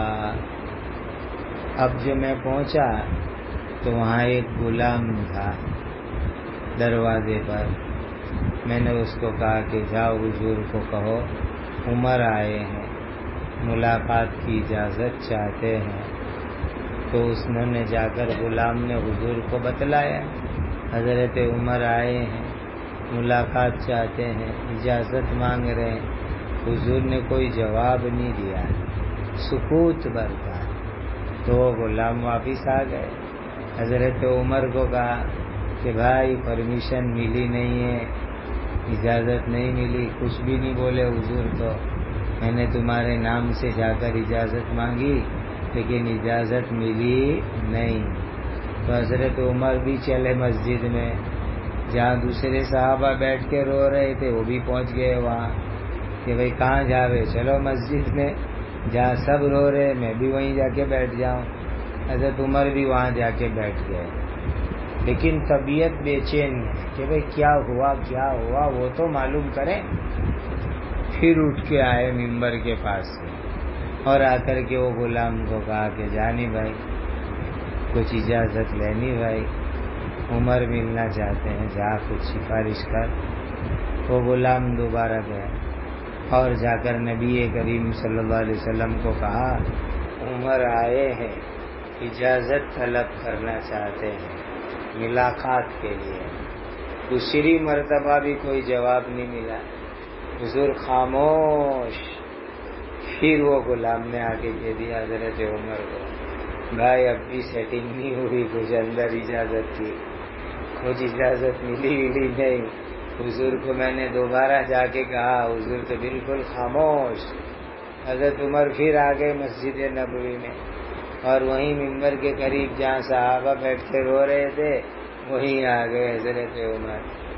اب جو میں پہنچا تو وہاں ایک غلام تھا دروازے پر، میں نے اس کو کہا کہ جاؤ حضور کو کہو عمر آئے ہیں، ملاقات کی اجازت چاہتے ہیں۔ تو اس نے جا کر غلام نے حضور کو بتلایا حضرت عمر آئے ہیں، ملاقات چاہتے ہیں، اجازت مانگ رہے ہیں۔ حضور نے کوئی جواب نہیں دیا، سکوت برتا۔ تو وہ غلام واپس آ گئے، حضرت عمر کو کہا کہ بھائی پرمیشن ملی نہیں ہے، اجازت نہیں ملی، کچھ بھی نہیں بولے حضور، تو میں نے تمہارے نام سے جا کر اجازت مانگی لیکن اجازت ملی نہیں۔ تو حضرت عمر بھی چلے مسجد میں، جہاں دوسرے صحابہ بیٹھ کے رو رہے تھے وہ بھی پہنچ گئے وہاں کہ بھئی کہاں جاوے، چلو مسجد میں جہاں سب رو رہے میں بھی وہیں جا کے بیٹھ جاؤں۔ حضرت عمر بھی وہاں جا کے بیٹھ گئے، لیکن طبیعت بے چین ہے کہ بھئی کیا ہوا وہ تو معلوم کریں۔ پھر اٹھ کے آئے منبر کے پاس سے اور آ کر کے وہ غلام کو کہا کہ جانی بھائی کچھ اجازت لینی، بھائی عمر ملنا چاہتے ہیں، جا کچھ سفارش کر۔ وہ غلام دوبارہ گیا اور جا کر نبی کریم صلی اللہ علیہ وسلم کو کہا عمر آئے ہیں، اجازت طلب کرنا چاہتے ہیں ملاقات کے لیے۔ دوسری مرتبہ بھی کوئی جواب نہیں ملا، حضور خاموش۔ پھر وہ غلام نے آ کے کہہ دیا حضرت عمر کو، بھائی اب بھی سیٹنگ نہیں ہوئی، کچھ اندر اجازت کی، کچھ اجازت ملی نہیں۔ حضور کو میں نے دوبارہ جا کے کہا، حضور تو بالکل خاموش۔ حضرت عمر پھر آ گئے مسجد نبوی میں، اور وہیں منبر کے قریب جہاں صحابہ بیٹھ کے رو رہے تھے وہیں آ گئے حضرت عمر۔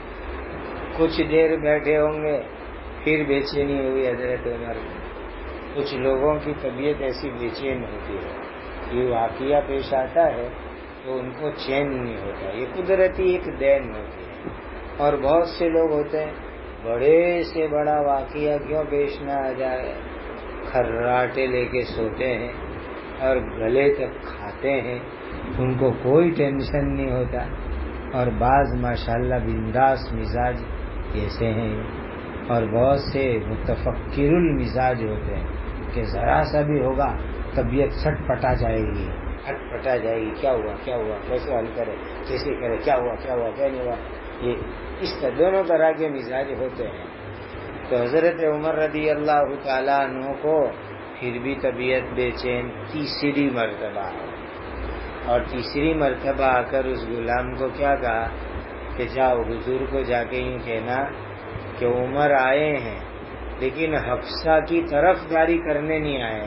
کچھ دیر بیٹھے ہوں گے پھر بے چینی ہوئی حضرت عمر کو۔ کچھ لوگوں کی طبیعت ایسی بے چین ہوتی ہے، یہ واقعہ پیش آتا ہے تو ان کو چین نہیں ہوتا، یہ قدرتی ایک دین ہوتی ہے۔ اور بہت سے لوگ ہوتے ہیں بڑے سے بڑا واقعہ کیوں پیش نہ آ جائے، کھراٹے لے کے سوتے ہیں اور گلے تک کھاتے ہیں، ان کو کوئی ٹینشن نہیں ہوتا. اور بعض ماشاءاللہ بنداس مزاج کیسے ہیں، اور بہت سے متفکر المزاج ہوتے ہیں کہ ذرا سا بھی ہوگا طبیعت سٹ پٹا جائے گی، ہٹ پٹا جائے گی، کیا ہوا کیا ہوا، کیسے حل کرے، کیسے کرے، کیا ہوا کیا ہوا، کیا نہیں ہوا. یہ اس دونوں طرح کے مزاج ہوتے ہیں. تو حضرت عمر رضی اللہ تعالیٰ عنہ کو پھر بھی طبیعت بے چین تیسری مرتبہ، اور تیسری مرتبہ آ کر اس غلام کو کیا کہا کہ جاؤ حضور کو جا کے یوں کہنا کہ عمر آئے ہیں لیکن حفصہ کی طرف داری کرنے نہیں آئے،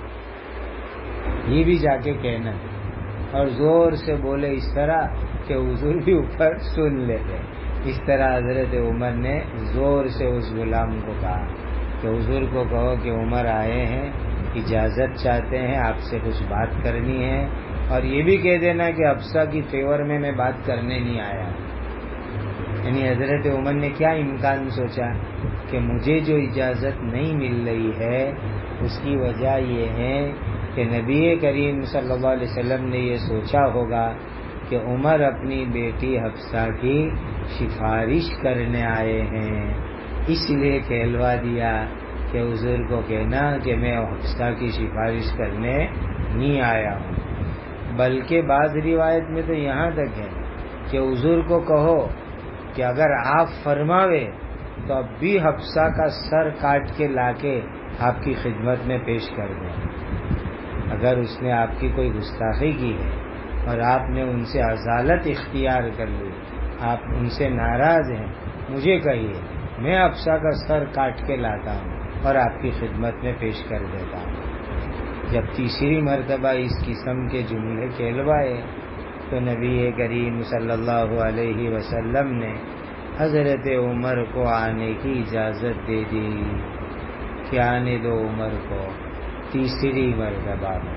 یہ بھی جا کے کہنا، اور زور سے بولے اس طرح کہ حضور بھی اوپر سن لیتے. اس طرح حضرت عمر نے زور سے اس غلام کو کہا کہ حضور کو کہو کہ عمر آئے ہیں، اجازت چاہتے ہیں، آپ سے کچھ بات کرنی ہے، اور یہ بھی کہہ دینا کہ حفصہ کی فیور میں بات کرنے نہیں آیا. یعنی حضرت عمر نے کیا امکان سوچا کہ مجھے جو اجازت نہیں مل رہی ہے اس کی وجہ یہ ہے کہ نبی کریم صلی اللہ علیہ وسلم نے یہ سوچا ہوگا کہ عمر اپنی بیٹی حفصہ کی سفارش کرنے آئے ہیں، اس لیے کہلوا دیا کہ حضور کو کہنا کہ میں حفصہ کی سفارش کرنے نہیں آیا ہوں. بلکہ بعض روایت میں تو یہاں تک ہے کہ حضور کو کہو کہ اگر آپ فرماوے تو اب بھی حفصہ کا سر کاٹ کے لا کے آپ کی خدمت میں پیش کر دیں. اگر اس نے آپ کی کوئی گستاخی کی ہے اور آپ نے ان سے عدالت اختیار کر لی، آپ ان سے ناراض ہیں، مجھے کہیے، میں حفصہ کا سر کاٹ کے لاتا ہوں اور آپ کی خدمت میں پیش کر دیتا ہوں. جب تیسری مرتبہ اس قسم کے جملے کہلوائے تو نبی کریم صلی اللہ علیہ وسلم نے حضرت عمر کو آنے کی اجازت دے دی کہ آنے دو عمر کو تیسری مرتبہ میں.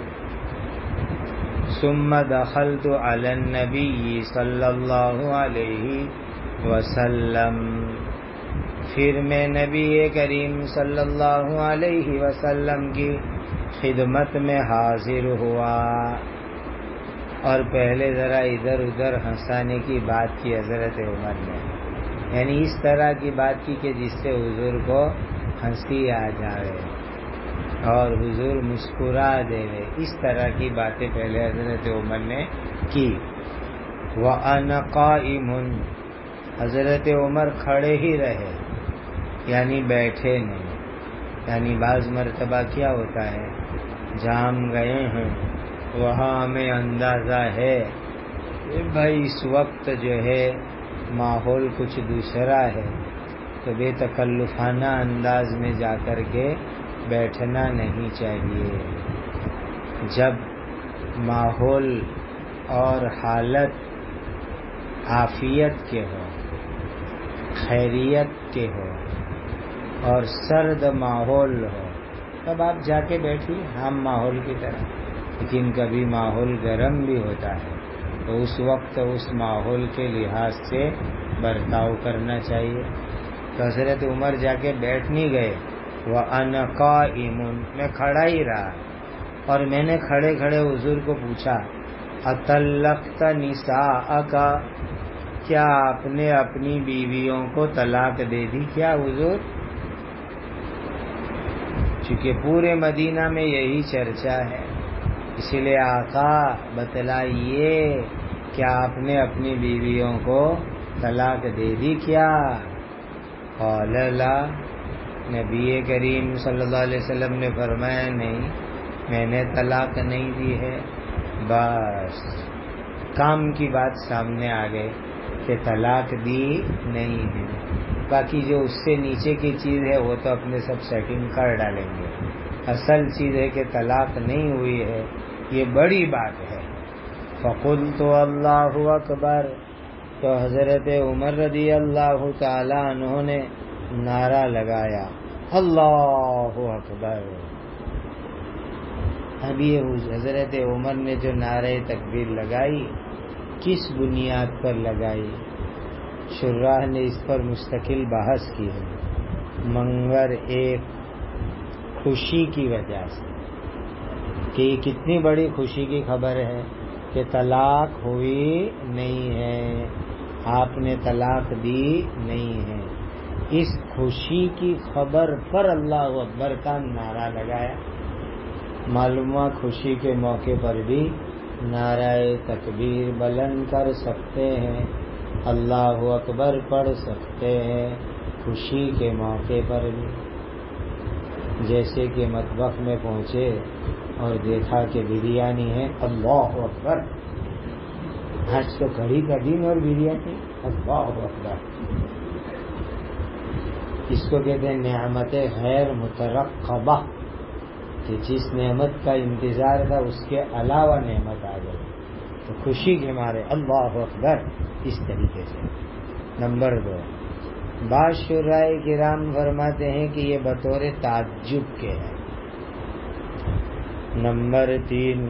ثم دخلت علی النبی صلی اللہ علیہ وسلم، پھر میں نبی کریم صلی اللہ علیہ وسلم کی خدمت میں حاضر ہوا. اور پہلے ذرا ادھر ادھر ہنسانے کی بات کی حضرت عمر نے، یعنی اس طرح کی بات کی کہ جس سے حضور کو ہنسی آ جائے اور حضور مسکرا دے، اس طرح کی باتیں پہلے حضرت عمر نے کی. وَأَنَا قَائِمٌ، حضرت عمر کھڑے ہی رہے، یعنی بیٹھے نہیں. یعنی بعض مرتبہ کیا ہوتا ہے، جہاں ہم گئے ہیں وہاں ہمیں اندازہ ہے کہ بھائی اس وقت جو ہے ماحول کچھ دوسرا ہے، تو بے تکلفانہ انداز میں جا کر کے بیٹھنا نہیں چاہیے. جب ماحول اور حالت عافیت کے ہو، خیریت کے ہو اور سرد ماحول ہو تب آپ جا کے بیٹھیے عام ماحول کی طرح. لیکن کبھی ماحول گرم بھی ہوتا ہے تو اس وقت اس ماحول کے لحاظ سے برتاؤ کرنا چاہیے. تو حضرت عمر جا کے بیٹھ نہیں گئے. وَأَنَا قَائِمٌ، میں کھڑا ہی رہا، اور میں نے کھڑے کھڑے حضور کو پوچھا اطلقت نساءک، کیا آپ نے اپنی بیویوں کو طلاق دے دی کیا حضور؟ چونکہ پورے مدینہ میں یہی چرچا ہے، اس لیے آقا بتلائیے کہ آپ نے اپنی بیویوں کو طلاق دے دی کیا؟ قال لا، نبی کریم صلی اللہ علیہ وسلم نے فرمایا نہیں، میں نے طلاق نہیں دی ہے. بس کام کی بات سامنے آ گئی کہ طلاق دی نہیں ہے. باقی جو اس سے نیچے کی چیز ہے وہ تو اپنے سب سیٹنگ کر ڈالیں گے. اصل چیز ہے کہ طلاق نہیں ہوئی ہے، یہ بڑی بات ہے. فقلت اللہ اکبر، تو حضرت عمر رضی اللہ تعالی عنہ نے نعرہ لگایا اللہ اکبر. اب یہ حضرت عمر نے جو نعرہ تکبیر لگائی کس بنیاد پر لگائی؟ شراح نے اس پر مستقل بحث کی ہے، مگر ایک خوشی کی وجہ سے کہ یہ کتنی بڑی خوشی کی خبر ہے کہ طلاق ہوئی نہیں ہے، آپ نے طلاق دی نہیں ہے۔ اس خوشی کی خبر پر اللہ اکبر کا نعرہ لگایا۔ معلوم ہوا خوشی کے موقع پر بھی نعرہ تکبیر بلند کر سکتے ہیں، اللہ اکبر پڑھ سکتے ہیں خوشی کے موقع پر بھی۔ جیسے کہ مطبخ میں پہنچے اور دیکھا کہ بریانی ہے، اللہ اکبر، آج تو کڑھی کا دن اور بریانی، اللہ اکبر۔ اس کو کہتے ہیں نعمت غیر مترقبہ، کہ جس نعمت کا انتظار تھا اس کے علاوہ نعمت آ گئی تو خوشی کے مارے اللہ اکبر، اس طریقے سے۔ نمبر 2، بعض شراح کرام فرماتے ہیں کہ یہ بطور تعجب کے ہے۔ نمبر 3،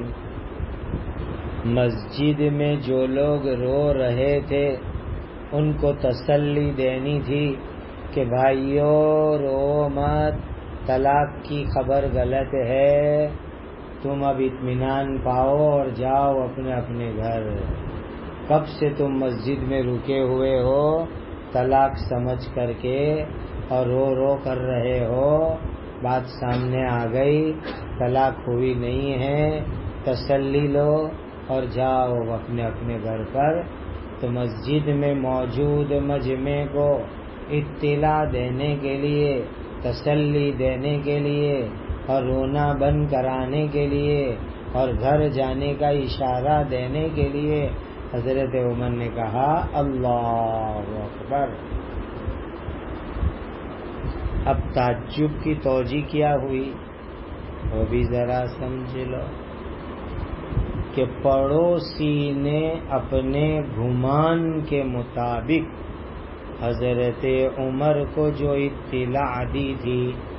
مسجد میں جو لوگ رو رہے تھے ان کو تسلی دینی تھی کہ بھائیو رو مت، طلاق کی خبر غلط ہے، تم اب اطمینان پاؤ اور جاؤ اپنے اپنے گھر۔ کب سے تم مسجد میں رکے ہوئے ہو طلاق سمجھ کر کے اور رو رو کر رہے ہو، بات سامنے آ گئی، طلاق ہوئی نہیں ہے، تسلی لو اور جاؤ اپنے اپنے گھر پر۔ تو مسجد میں موجود مجمع کو اطلاع دینے کے لیے، تسلی دینے کے لیے اور رونا بند کرانے کے لیے اور گھر جانے کا اشارہ دینے کے لیے حضرت عمر نے کہا اللہ اکبر۔ اب تعجب کی توجیہ کیا ہوئی وہ بھی ذرا سمجھ لو کہ پڑوسی نے اپنے گمان کے مطابق حضرت عمر کو جو اطلاع دی تھی،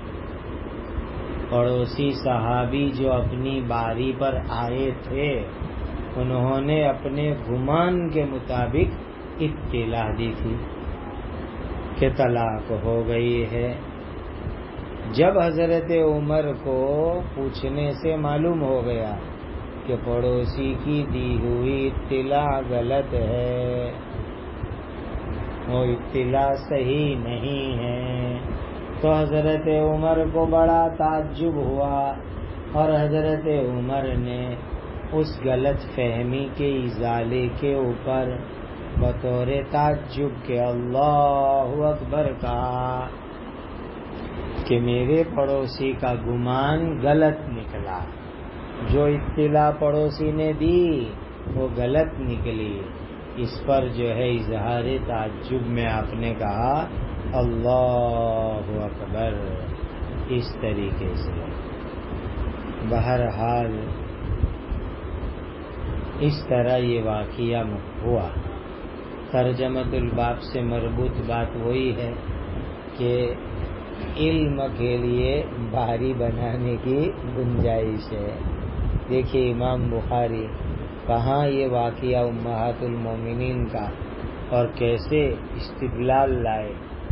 پڑوسی صحابی جو اپنی باری پر آئے تھے انہوں نے اپنے گمان کے مطابق اطلاع دی تھی کہ طلاق ہو گئی ہے۔ جب حضرت عمر کو پوچھنے سے معلوم ہو گیا کہ پڑوسی کی دی ہوئی اطلاع غلط ہے، وہ اطلاع صحیح نہیں ہے، تو حضرت عمر کو بڑا تعجب ہوا اور حضرت عمر نے اس غلط فہمی کے ازالے کے اوپر بطور تعجب کے اللہ اکبر کہا کہ میرے پڑوسی کا گمان غلط نکلا، جو اطلاع پڑوسی نے دی وہ غلط نکلی۔ اس پر جو ہے اظہار تعجب میں آپ نے کہا اللہ اکبر، اس طریقے سے۔ بہرحال اس طرح یہ واقعہ ہوا۔ ترجمۃ الباب سے مربوط بات وہی ہے کہ علم کے لیے باری بنانے کی گنجائش ہے۔ دیکھیے امام بخاری کہاں یہ واقعہ امہات المومنین کا اور کیسے استدلال لائے۔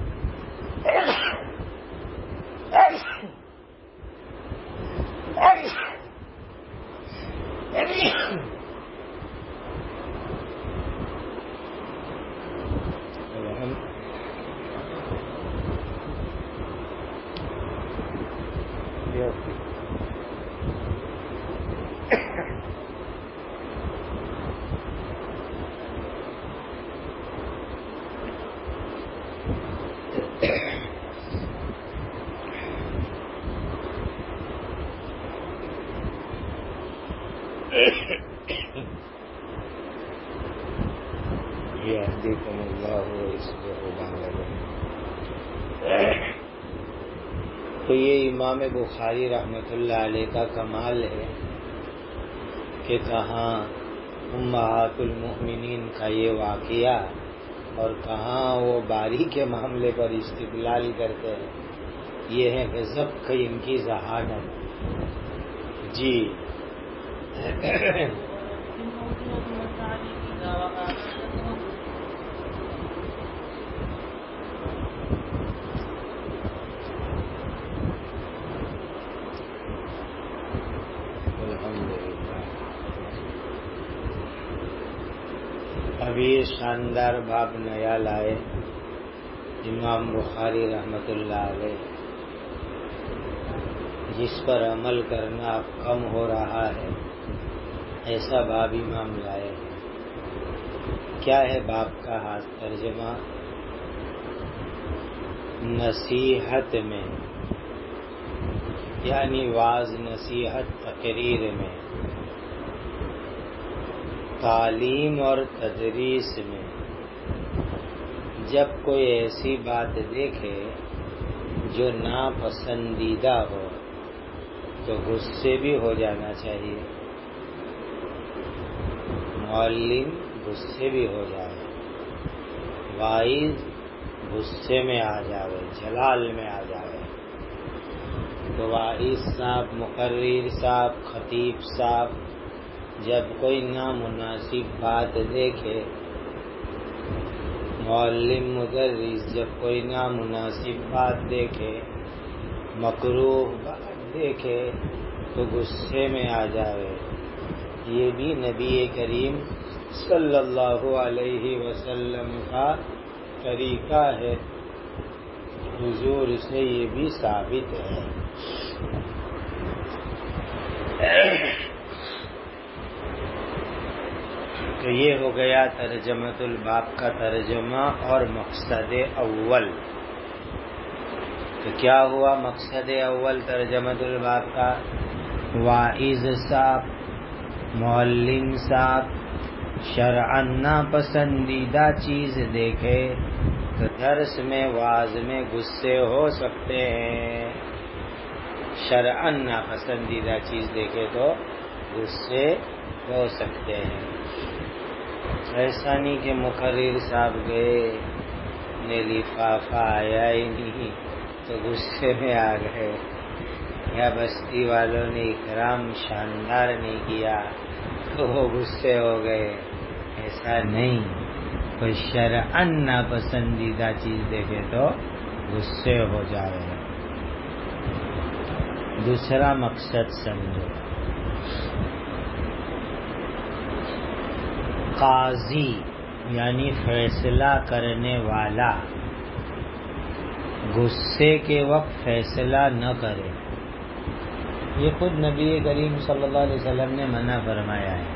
یہدیکم اللہ ویصلح بالکم۔ تو یہ امام بخاری رحمۃ اللہ علیہ کا کمال ہے کہ کہاں امہات المؤمنین کا یہ واقعہ اور کہاں وہ باری کے معاملے پر استدلال کرتے ہیں۔ یہ ہے غضب کی ان کی ذہانت۔ جی شاندار باب نیا لائے امام بخاری رحمۃ اللہ علیہ، جس پر عمل کرنا اب کم ہو رہا ہے، ایسا باب امام لائے ہیں۔ کیا ہے باب کا ہاتھ ترجمہ؟ نصیحت میں، یعنی واعظ نصیحت تقریر میں، تعلیم اور تدریس میں جب کوئی ایسی بات دیکھے جو ناپسندیدہ ہو تو غصے بھی ہو جانا چاہیے، معلم غصے بھی ہو جائے، واعظ غصے میں آ جاوے، جلال میں آ جاوے، تو واعظ صاحب، مقرر صاحب، خطیب صاحب جب کوئی نامناسب بات دیکھے، معلم مدرس جب کوئی نامناسب بات دیکھے، مکروہ بات دیکھے تو غصے میں آ جاوے۔ یہ بھی نبی کریم صلی اللہ علیہ وسلم کا طریقہ ہے، حضور سے یہ بھی ثابت ہے۔ تو یہ ہو گیا ترجمۃ الباب کا ترجمہ اور مقصد اول۔ تو کیا ہوا مقصد اول ترجمۃ الباب کا؟ واعظ صاحب، معلم صاحب شرعاً ناپسندیدہ چیز دیکھے تو درس میں، واعظ میں غصے ہو سکتے ہیں۔ شرعاً ناپسندیدہ چیز دیکھے تو غصے ہو سکتے ہیں۔ ایسا نہیں کہ مقرر صاحب گئے نے لفافہ آیا ہی نہیں تو غصے میں آ گئے، یا بستی والوں نے اکرام شاندار نہیں کیا تو وہ غصے ہو گئے، ایسا نہیں۔ کوئی شرعاً ناپسندیدہ چیز دیکھے تو غصے ہو جائے۔ دوسرا مقصد سمجھو، قاضی یعنی فیصلہ کرنے والا غصے کے وقت فیصلہ نہ کرے، یہ خود نبی کریم صلی اللہ علیہ وسلم نے منع فرمایا ہے۔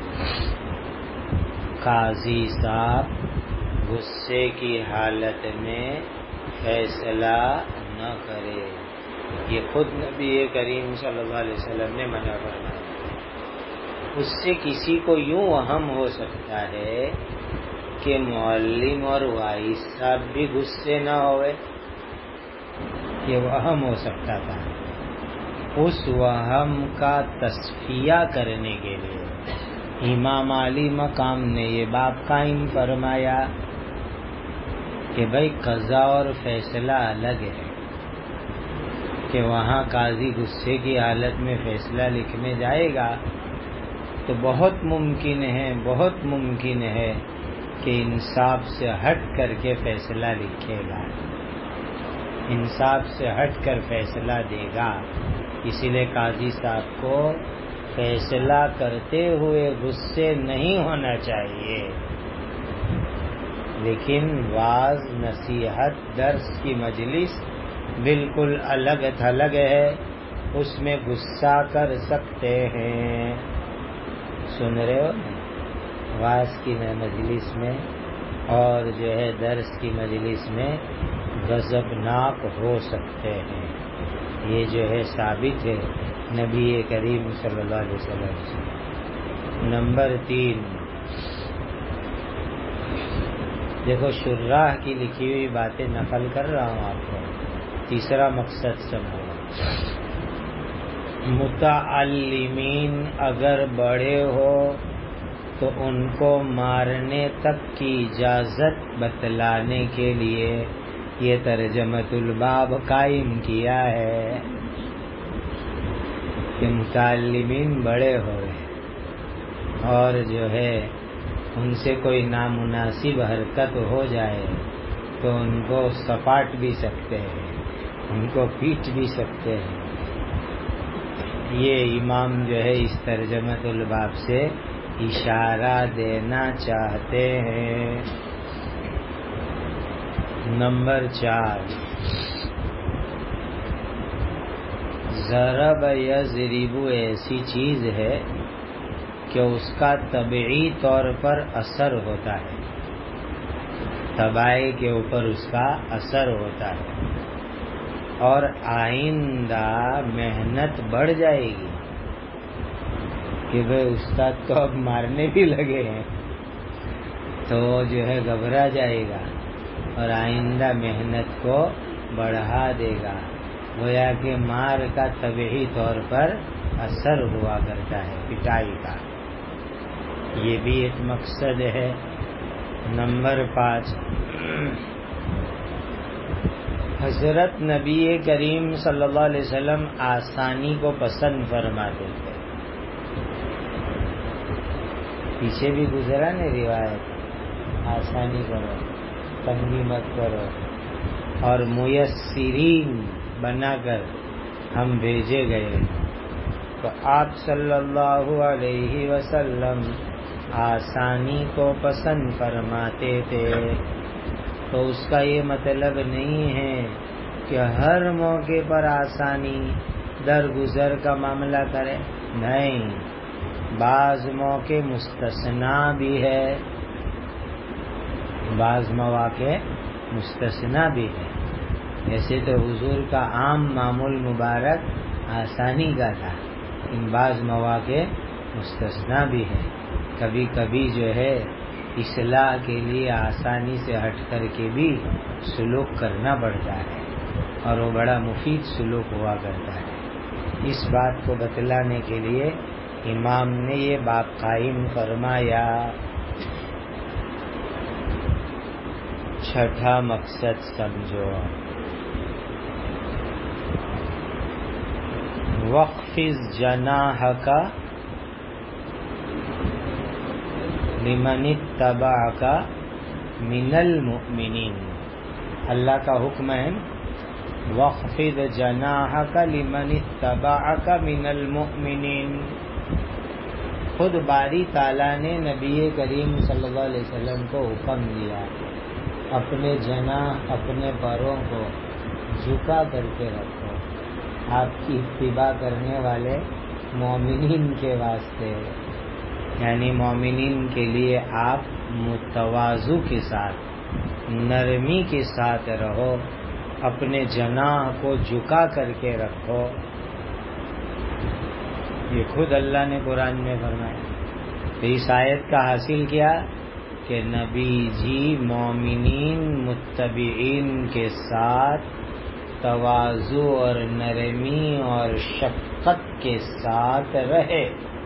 قاضی صاحب غصے کی حالت میں فیصلہ نہ کرے، یہ خود نبی کریم صلی اللہ علیہ وسلم نے منع فرمایا۔ اس سے کسی کو یوں وہم ہو سکتا ہے کہ معلم اور واعظ صاحب بھی غصے نہ ہوئے، یہ وہم ہو سکتا تھا۔ اس وہم کا تصفیہ کرنے کے لیے امام علی مقام نے یہ باب قائم فرمایا کہ بھائی قضا اور فیصلہ الگ ہے، کہ وہاں قاضی غصے کی حالت میں فیصلہ لکھنے جائے گا تو بہت ممکن ہے کہ انصاف سے ہٹ کر کے فیصلہ لکھے گا، انصاف سے ہٹ کر فیصلہ دے گا۔ اسی لیے قاضی صاحب کو فیصلہ کرتے ہوئے غصے نہیں ہونا چاہیے، لیکن واعظ، نصیحت، درس کی مجلس بالکل الگ تھلگ ہے، اس میں غصہ کر سکتے ہیں۔ سن رہے ہو؟ واعظ کی مجلس میں اور جو ہے درس کی مجلس میں غضبناک ہو سکتے ہیں، یہ جو ہے ثابت ہے نبی کریم صلی اللہ علیہ وسلم سے۔ نمبر 3، دیکھو شراح کی لکھی ہوئی باتیں نقل کر رہا ہوں آپ کو۔ تیسرا مقصد سمجھو، متعلمین اگر بڑے ہو تو ان کو مارنے تک کی اجازت بتلانے کے لیے یہ ترجمۃ الباب قائم کیا ہے کہ متعلمین بڑے ہوئے اور جو ہے ان سے کوئی نامناسب حرکت ہو جائے تو ان کو سپاٹ بھی سکتے ہیں، ان کو پیٹ بھی سکتے ہیں۔ یہ امام جو ہے اس ترجمۃ الباب سے اشارہ دینا چاہتے ہیں نمبر 4، ضرب یضرب ایسی چیز ہے کہ اس کا طبعی طور پر اثر ہوتا ہے، طباع کے اوپر اس کا اثر ہوتا ہے، اور آئندہ محنت بڑھ جائے گی کہ بھئی استاد تو اب مارنے بھی لگے ہیں، تو جو ہے گھبرا جائے گا اور آئندہ محنت کو بڑھا دے گا، گویا کہ مار کا طبعی طور پر اثر ہوا کرتا ہے، پٹائی کا، یہ بھی ایک مقصد ہے۔ نمبر 5، حضرت نبی کریم صلی اللہ علیہ وسلم آسانی کو پسند فرماتے تھے، پیچھے بھی گزرا نا روایت، آسانی کرو، تنگی مت کرو، اور میسرین بنا کر ہم بھیجے گئے، تو آپ صلی اللہ علیہ وسلم آسانی کو پسند فرماتے تھے۔ تو اس کا یہ مطلب نہیں ہے کہ ہر موقع پر آسانی درگزر کا معاملہ کرے، نہیں، بعض موقع مستثنا بھی ہے، بعض مواقع مستثنا بھی ہے، ایسے تو حضور کا عام معمول مبارک آسانی کا تھا، ان بعض مواقع مستثنا بھی ہے، کبھی کبھی جو ہے اصلاح کے لیے آسانی سے ہٹ کر کے بھی سلوک کرنا پڑتا ہے، اور وہ بڑا مفید سلوک ہوا کرتا ہے۔ اس بات کو بتلانے کے لیے امام نے یہ باب قائم فرمایا۔ چھٹا مقصد سمجھو، وَاخْفِضْ جَنَاحَكَ لِمَنِ اتَّبَعَكَ مِنَ الْمُؤْمِنِينَ، اللہ کا حکم ہے، وَاخْفِضْ جَنَاحَكَ لِمَنِ اتَّبَعَكَ مِنَ الْمُؤْمِنِينَ، خود باری تعالیٰ نے نبی کریم صلی اللہ علیہ وسلم کو حکم دیا، اپنے جناح، اپنے پروں کو جھکا کر کے رکھو، آپ کی اتباع کرنے والے مومنین کے واسطے، یعنی مومنین کے لیے آپ متواضع کے ساتھ، نرمی کے ساتھ رہو، اپنے جناح کو جھکا کر کے رکھو، یہ خود اللہ نے قرآن میں فرمایا۔ تو اس آیت کا حاصل کیا کہ نبی جی مومنین متبعین کے ساتھ تواضع اور نرمی اور شفقت کے ساتھ رہے۔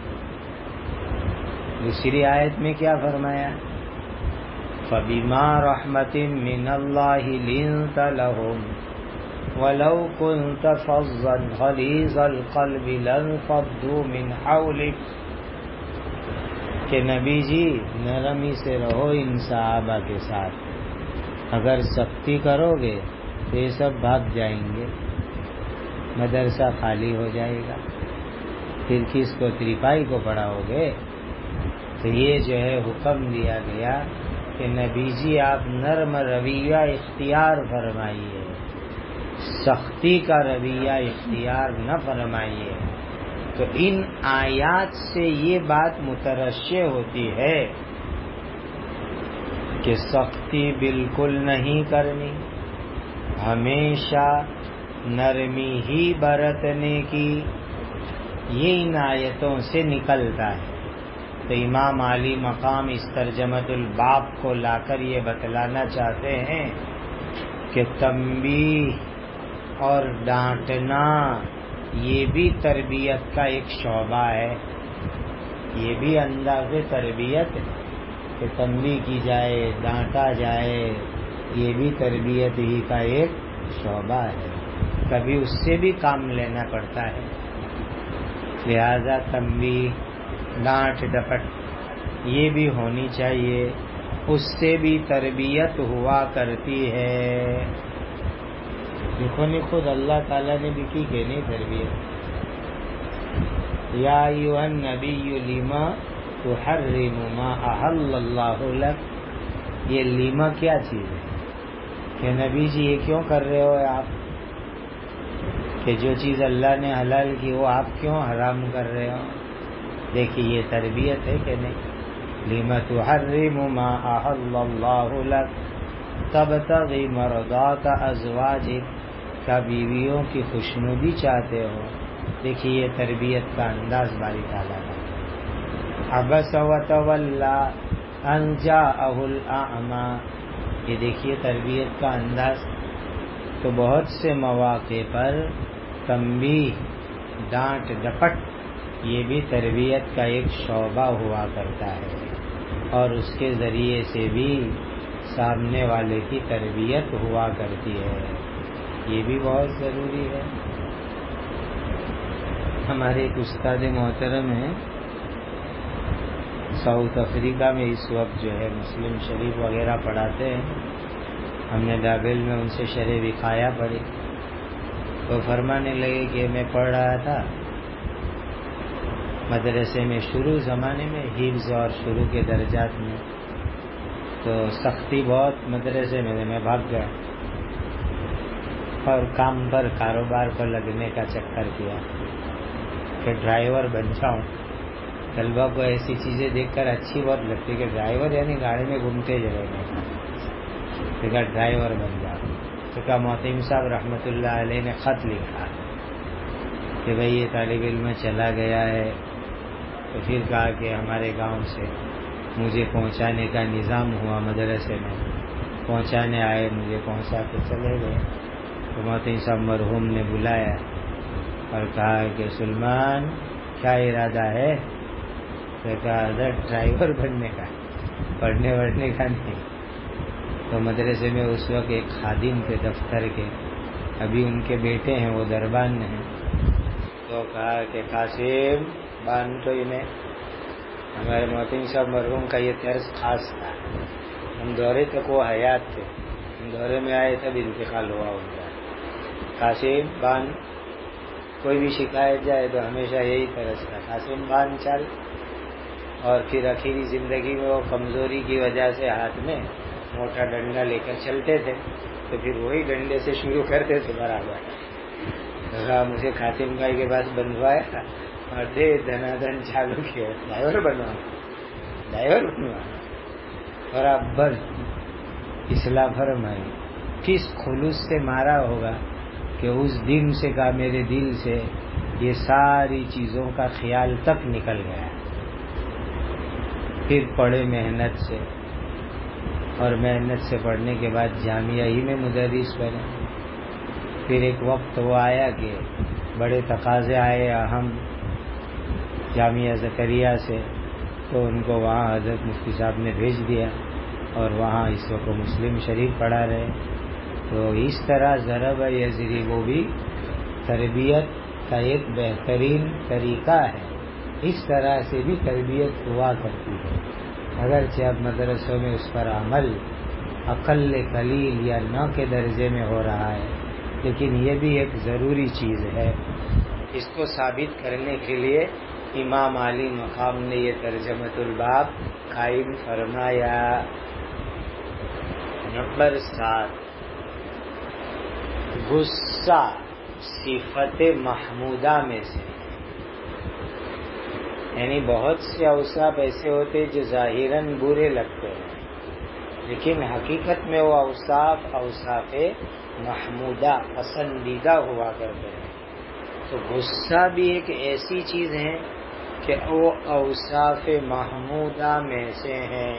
دوسری آیت میں کیا فرمایا؟ فَبِمَا رَحْمَةٍ مِّنَ اللَّهِ لِنتَ لَهُمْ وَلَوْ كُنْتَ فَظًّا غَلِيظَ الْقَلْبِ لَانفَضُّوا مِنْ حَوْلِكَ، کہ نبی جی نرمی سے رہو ان صحابہ کے ساتھ، اگر سختی کرو گے تو یہ سب بھاگ جائیں گے، مدرسہ خالی ہو جائے گا، پھر کس کو تریپائی کو پڑھاؤ گے؟ تو یہ جو ہے حکم دیا گیا کہ نبی جی آپ نرم رویہ اختیار فرمائیے، سختی کا رویہ اختیار نہ فرمائیے۔ تو ان آیات سے یہ بات مترشح ہوتی ہے کہ سختی بالکل نہیں کرنی، ہمیشہ نرمی ہی برتنے کی، یہ ان آیتوں سے نکلتا ہے۔ تو امام علی مقام اس ترجمۃ الباب کو لا کر یہ بتلانا چاہتے ہیں کہ تنبیہ اور ڈانٹنا یہ بھی تربیت کا ایک شعبہ ہے، یہ بھی انداز تربیت ہے کہ تنبیہ کی جائے، ڈانٹا جائے، یہ بھی تربیت ہی کا ایک شعبہ ہے، کبھی اس سے بھی کام لینا پڑتا ہے۔ لہذا تنبیہ، ڈانٹ ڈپٹ یہ بھی ہونی چاہیے، اس سے بھی تربیت ہوا کرتی ہے۔ دیکھو نہیں خود اللہ تعالیٰ نے بھی کی کہ نہیں تربیت، یا ایھا النبی لما تحرم ما احل اللہ لک، یہ لیما کیا چیز ہے؟ کہ نبی جی یہ کیوں کر رہے ہو آپ، کہ جو چیز اللہ نے حلال کی وہ آپ کیوں حرام کر رہے ہو؟ دیکھیے یہ تربیت ہے کہ نہیں؟ لِمَ تُحَرِّمُ مَا أَحَلَّ اللَّهُ لَكَ تَبْتَغِي مَرْضَاتَ أَزْوَاجِكَ، کا بیویوں کی خوشنودی چاہتے ہو۔ دیکھیے یہ تربیت کا انداز باری تعالیٰ کا۔ عَبَسَ وَتَوَلَّى أَن جَاءَهُ الْأَعْمَى، یہ دیکھیے تربیت کا انداز۔ تو بہت سے مواقع پر تنبیہ، ڈانٹ ڈپٹ، یہ بھی تربیت کا ایک شعبہ ہوا کرتا ہے، اور اس کے ذریعے سے بھی سامنے والے کی تربیت ہوا کرتی ہے، یہ بھی بہت ضروری ہے۔ ہمارے ایک استاد محترم ہیں ساؤتھ افریقہ میں، اس وقت جو ہے مسلم شریف وغیرہ پڑھاتے ہیں۔ ہم نے ڈابل میں ان سے شرح وقایہ پڑھی، وہ فرمانے لگے کہ میں پڑھ رہا تھا مدرسے میں شروع زمانے میں، حفظ اور شروع کے درجات میں، تو سختی بہت مدرسے میں بھاگ گیا اور کام پر، کاروبار پر لگنے کا چکر کیا کہ ڈرائیور بن جاؤں۔ طلبا کو ایسی چیزیں دیکھ کر اچھی بہت لگتی کہ ڈرائیور یعنی گاڑی میں گھومتے جائے گا، دیکھا ڈرائیور بن جاؤ۔ تو کہا محتم صاحب رحمۃ اللہ علیہ نے خط لکھا کہ بھئی یہ طالب علم چلا گیا ہے، تو پھر کہا کہ ہمارے گاؤں سے مجھے پہنچانے کا نظام ہوا، مدرسے میں پہنچانے آئے، مجھے پہنچا کے چلے گئے۔ تو محتم صاحب مرحوم نے بلایا اور کہا کہ سلمان کیا ارادہ ہے؟ تو کہا ڈرائیور بننے کا، پڑھنے وڑھنے کا نہیں۔ تو مدرسے میں اس وقت ایک خادم تھے دفتر کے، ابھی ان کے بیٹے ہیں وہ دربان میں ہیں، تو کہا کہ قاسم بان تو انہیں، ہمارے محتم صاحب مرحوم کا یہ طرز خاص تھا، ہم دورے تک وہ حیات تھے، ہم دورے میں آئے تب انتقال ہوا ان کا۔ قاسم بان، کوئی بھی شکایت جائے تو ہمیشہ یہی طرز تھا، قاسم بان چل۔ اور پھر آخری زندگی میں وہ کمزوری کی وجہ سے ہاتھ میں موٹا ڈنڈا لے کر چلتے تھے، تو پھر وہی ڈنڈے سے شروع کرتے تھے برابر۔ مجھے خاتم بھائی کے پاس بندھوایا اور دے دھنا دھن چالو کیا، ڈرائیور بنوانا اور آپ بر اصلاح فرمائی۔ کس خلوص سے مارا ہوگا کہ اس دن سے کہا میرے دل سے یہ ساری چیزوں کا خیال تک نکل گیا۔ پھر پڑھے محنت سے، اور محنت سے پڑھنے کے بعد جامعہ ہی میں مدرس بنے۔ پھر ایک وقت وہ آیا کہ بڑے تقاضے آئے اہم جامعہ زکریا سے، تو ان کو وہاں حضرت مفتی صاحب نے بھیج دیا، اور وہاں اس وقت مسلم شریف پڑھا رہے۔ تو اس طرح ضرب یضرب وہ بھی تربیت کا ایک بہترین طریقہ ہے، اس طرح سے بھی تربیت ہوا کرتی ہے۔ اگرچہ اب مدرسوں میں اس پر عمل اقل قلیل یا نہ کے درجے میں ہو رہا ہے، لیکن یہ بھی ایک ضروری چیز ہے۔ اس کو ثابت کرنے کے لیے امام علی مقام نے یہ ترجمۃ الباب قائم فرمایا۔ نمبر 7، غصہ صفت محمودہ میں سے، یعنی بہت سے اوصاف ایسے ہوتے جو ظاہراً برے لگتے ہیں، لیکن حقیقت میں وہ اوصاف محمودہ، پسندیدہ ہوا کرتے ہیں۔ تو غصہ بھی ایک ایسی چیز ہے کہ وہ اوصاف محمودہ میں سے ہیں۔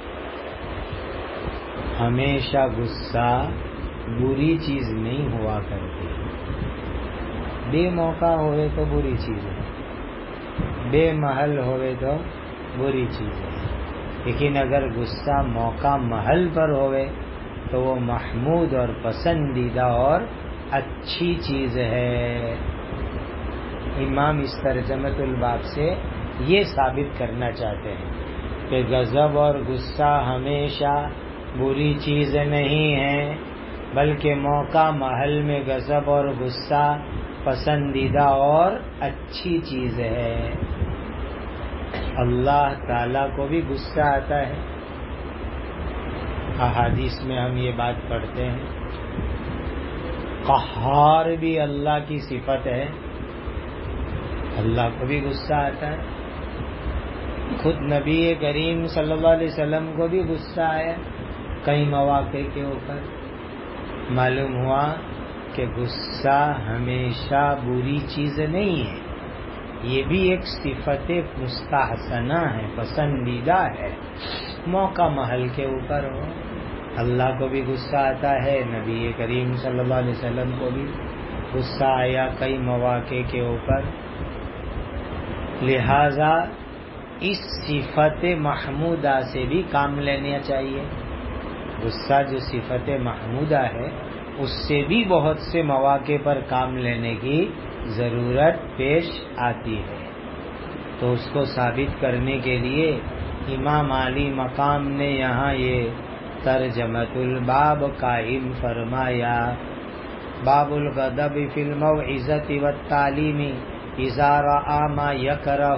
ہمیشہ غصہ بری چیز نہیں ہوا کرتی، بے موقع ہوئے تو بری چیز ہے، بے محل ہوئے تو بری چیز ہے، لیکن اگر غصہ موقع محل پر ہوئے تو وہ محمود اور پسندیدہ اور اچھی چیز ہے۔ امام اس ترجمۃ الباب سے یہ ثابت کرنا چاہتے ہیں کہ غضب اور غصہ ہمیشہ بری چیز نہیں ہے، بلکہ موقع محل میں غضب اور غصہ پسندیدہ اور اچھی چیز ہے۔ اللہ تعالیٰ کو بھی غصہ آتا ہے، احادیث میں ہم یہ بات پڑھتے ہیں، قہار بھی اللہ کی صفت ہے، اللہ کو بھی غصہ آتا ہے، خود نبی کریم صلی اللہ علیہ وسلم کو بھی غصہ آیا کئی مواقع کے اوپر۔ معلوم ہوا کہ غصہ ہمیشہ بری چیز نہیں ہے، یہ بھی ایک صفت مستحسنہ ہے، پسندیدہ ہے، موقع محل کے اوپر ہو۔ اللہ کو بھی غصہ آتا ہے، نبی کریم صلی اللہ علیہ وسلم کو بھی غصہ آیا کئی مواقع کے اوپر، لہذا اس صفت محمودہ سے بھی کام لینا چاہیے۔ غصہ جو صفت محمودہ ہے اس سے بھی بہت سے مواقع پر کام لینے کی ضرورت پیش آتی ہے، تو اس کو ثابت کرنے کے لیے امام علی مقام نے یہاں یہ ترجمۃ الباب قائم فرمایا، باب الغضب فی الموعظۃ والتعلیم اذا رأى ما یکرہ۔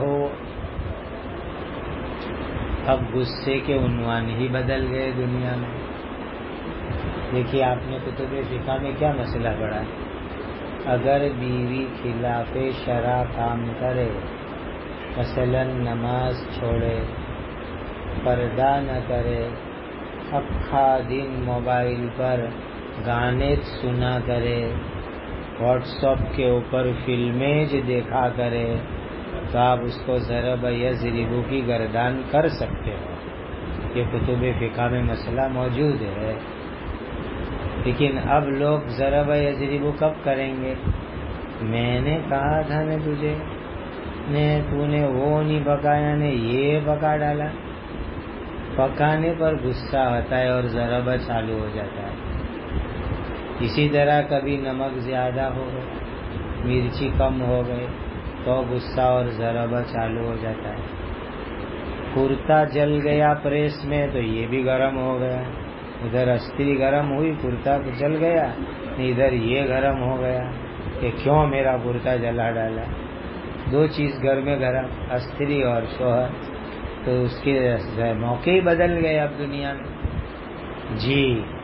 اب غصے کے عنوان ہی بدل گئے دنیا میں۔ دیکھیے آپ نے کتب فقہ میں کیا مسئلہ پڑھا، اگر بیوی خلاف شرع کام کرے، مثلا نماز چھوڑے، پردہ نہ کرے، اکھا دن موبائل پر گانے سنا کرے، واٹس ایپ کے اوپر فلمیں دیکھا کرے، تو آپ اس کو ضرب یضرب کی گردان کر سکتے ہو، یہ کتب فقہ میں مسئلہ موجود ہے۔ لیکن اب لوگ ضرب یضرب کب کریں گے؟ میں نے کہا تھا نا تجھے، تو نے وہ نہیں پکایا، نے یہ پکا ڈالا۔ پکانے پر غصہ ہوتا ہے اور ضرب چالو ہو جاتا ہے۔ اسی طرح کبھی نمک زیادہ ہو گئے، مرچی کم ہو گئے تو غصہ اور ضرب چالو ہو جاتا ہے۔ کرتا جل گیا پریس میں تو یہ بھی گرم ہو گیا، ادھر استری گرم ہوئی کرتا جل گیا، ادھر یہ گرم ہو گیا کہ کیوں میرا کرتا جلا ڈالا۔ دو چیز گھر میں گرم، استری اور شوہر، تو اس کے موقع ہی بدل گئے اب دنیا میں۔ جی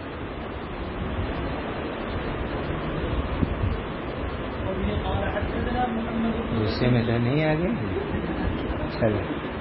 غصے میں تو نہیں آگے چلے۔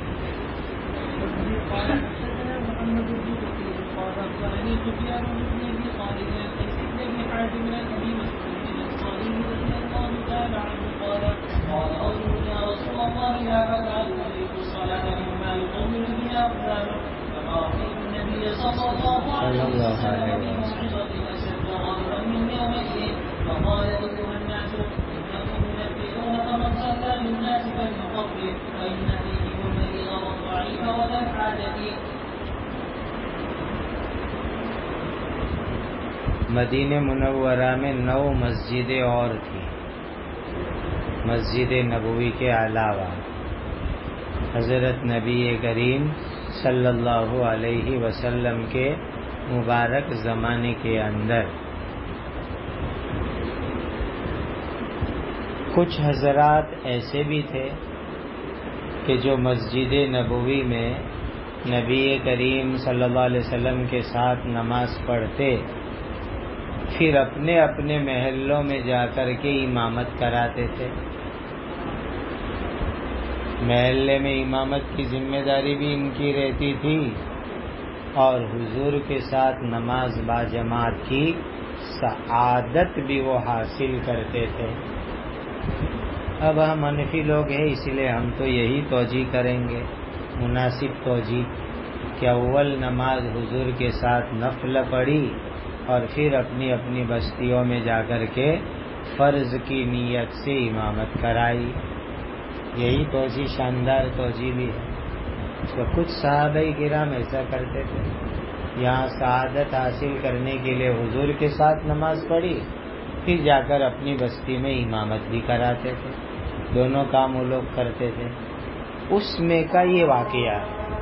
مدینہ منورہ میں 9 مسجدیں اور تھیں، مسجد نبوی کے علاوہ۔ حضرت نبی کریم صلی اللہ علیہ وسلم کے مبارک زمانے کے اندر کچھ حضرات ایسے بھی تھے کہ جو مسجد نبوی میں نبی کریم صلی اللہ علیہ وسلم کے ساتھ نماز پڑھتے، پھر اپنے اپنے محلوں میں جا کر کے امامت کراتے تھے۔ محلے میں امامت کی ذمہ داری بھی ان کی رہتی تھی اور حضور کے ساتھ نماز با جماعت کی سعادت بھی وہ حاصل کرتے تھے۔ اب ہم حنفی لوگ ہیں، اس لیے ہم تو یہی توجیہ کریں گے، مناسب توجیہ، کہ اول نماز حضور کے ساتھ نفل پڑھی اور پھر اپنی اپنی بستیوں میں جا کر کے فرض کی نیت سے امامت کرائی، یہی توجیہ شاندار توجیہ بھی ہے۔ تو کچھ صحابہ کرام ایسا کرتے تھے، یہاں سعادت حاصل کرنے کے لیے حضور کے ساتھ نماز پڑھی، پھر جا کر اپنی بستی میں امامت بھی کراتے تھے، دونوں کام وہ لوگ کرتے تھے۔ اس میں کا یہ واقعہ